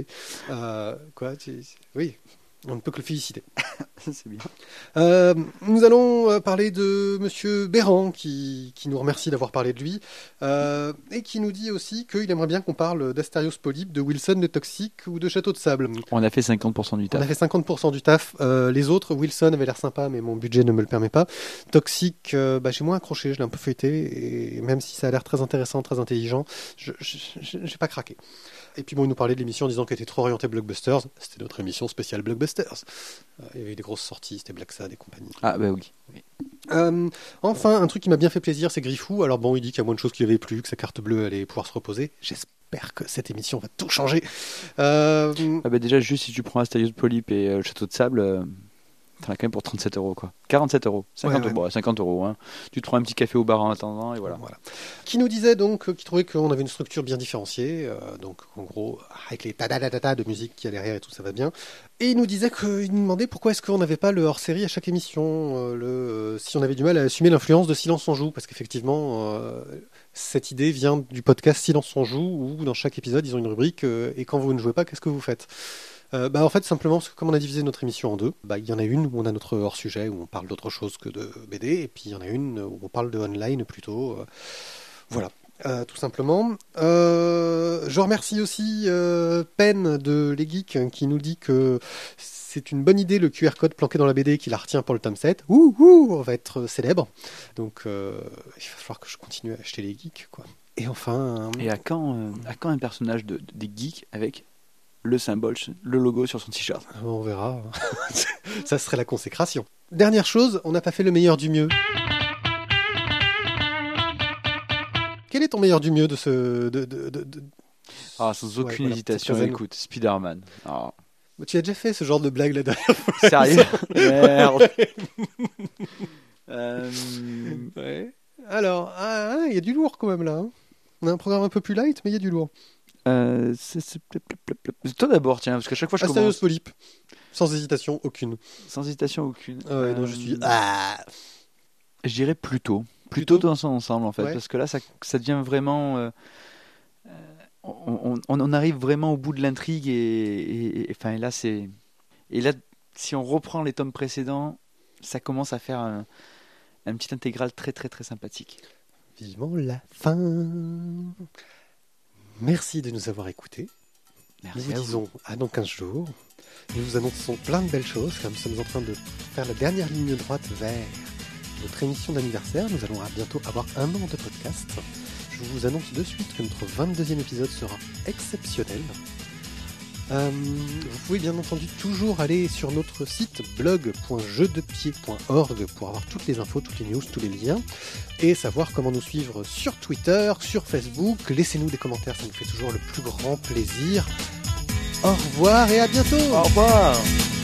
Oui, on ne peut que le féliciter. C'est bien. Nous allons parler de Monsieur Béran qui nous remercie d'avoir parlé de lui et qui nous dit aussi qu'il aimerait bien qu'on parle d'Astérios Polype, de Wilson, de Toxic ou de Château de Sable. On a fait 50% du taf. On a fait 50% du taf. Les autres, Wilson avait l'air sympa mais mon budget ne me le permet pas. Toxic, j'ai moins accroché, je l'ai un peu feuilleté et même si ça a l'air très intéressant, très intelligent, j'ai pas craqué. Et puis bon, il nous parlait de l'émission en disant qu'elle était trop orientée blockbusters. C'était notre émission spéciale blockbusters. Il y avait eu des grosses sorties, c'était Black Sad et compagnie. Ah bah oui. Enfin, un truc qui m'a bien fait plaisir, c'est Griffou. Alors bon, il dit qu'il y a moins de choses qui lui avaient plu, que sa carte bleue allait pouvoir se reposer. J'espère que cette émission va tout changer. Déjà, juste si tu prends Astérios Polype et Château de Sable, t'en as quand même pour 37 €, quoi. 47 €. 50 €. Bon, 50 €. Hein. Tu te prends un petit café au bar en attendant et voilà. Qui nous disait donc qu'il trouvait qu'on avait une structure bien différenciée. Donc en gros, avec les ta-da-da-da-da de musique qu'il y a derrière et tout, ça va bien. Et il nous disait qu'il nous demandait pourquoi est-ce qu'on n'avait pas le hors-série à chaque émission, si on avait du mal à assumer l'influence de Silence on joue, parce qu'effectivement, cette idée vient du podcast Silence on joue, où dans chaque épisode, ils ont une rubrique et quand vous ne jouez pas, qu'est-ce que vous faites ? En fait, simplement, parce que comme on a divisé notre émission en deux, il y en a une où on a notre hors-sujet, où on parle d'autre chose que de BD, et puis il y en a une où on parle de online plutôt. Voilà. Tout simplement. Je remercie aussi Pen de Les Geeks qui nous dit que c'est une bonne idée le QR code planqué dans la BD qui la retient pour le tome 7. On va être célèbre. Donc il va falloir que je continue à acheter Les Geeks, quoi. Et enfin... Et à quand un personnage des geeks avec le symbole, le logo sur son t-shirt? On verra. Ça serait la consécration. Dernière chose, on n'a pas fait le meilleur du mieux. Quel est ton meilleur du mieux de ce... sans aucune hésitation, écoute, Spider-Man. Oh. Tu as déjà fait ce genre de blague la dernière fois. Sérieux? Merde. Ouais. Alors, il y a du lourd quand même là. Hein. On a un programme un peu plus light, mais il y a du lourd. Toi d'abord, tiens, parce qu'à chaque fois je Astérios commence. Polype. Sans hésitation aucune. Sans hésitation aucune. Non, je suis... Je dirais plutôt dans son ensemble en fait, parce que là ça devient vraiment... on arrive vraiment au bout de l'intrigue et là c'est... Et là, si on reprend les tomes précédents, ça commence à faire un petit intégral très très très sympathique. Vivement la fin. Merci de nous avoir écoutés. Merci. Nous vous disons à dans 15 jours. Nous vous annonçons plein de belles choses, car nous sommes en train de faire la dernière ligne droite vers notre émission d'anniversaire. Nous allons bientôt avoir 1 an de podcast. Je vous annonce de suite que notre 22e épisode sera exceptionnel. Vous pouvez bien entendu toujours aller sur notre site blog.jeudepied.org pour avoir toutes les infos, toutes les news, tous les liens et savoir comment nous suivre sur Twitter, sur Facebook. Laissez-nous des commentaires, ça nous fait toujours le plus grand plaisir. Au revoir et à bientôt. Au revoir.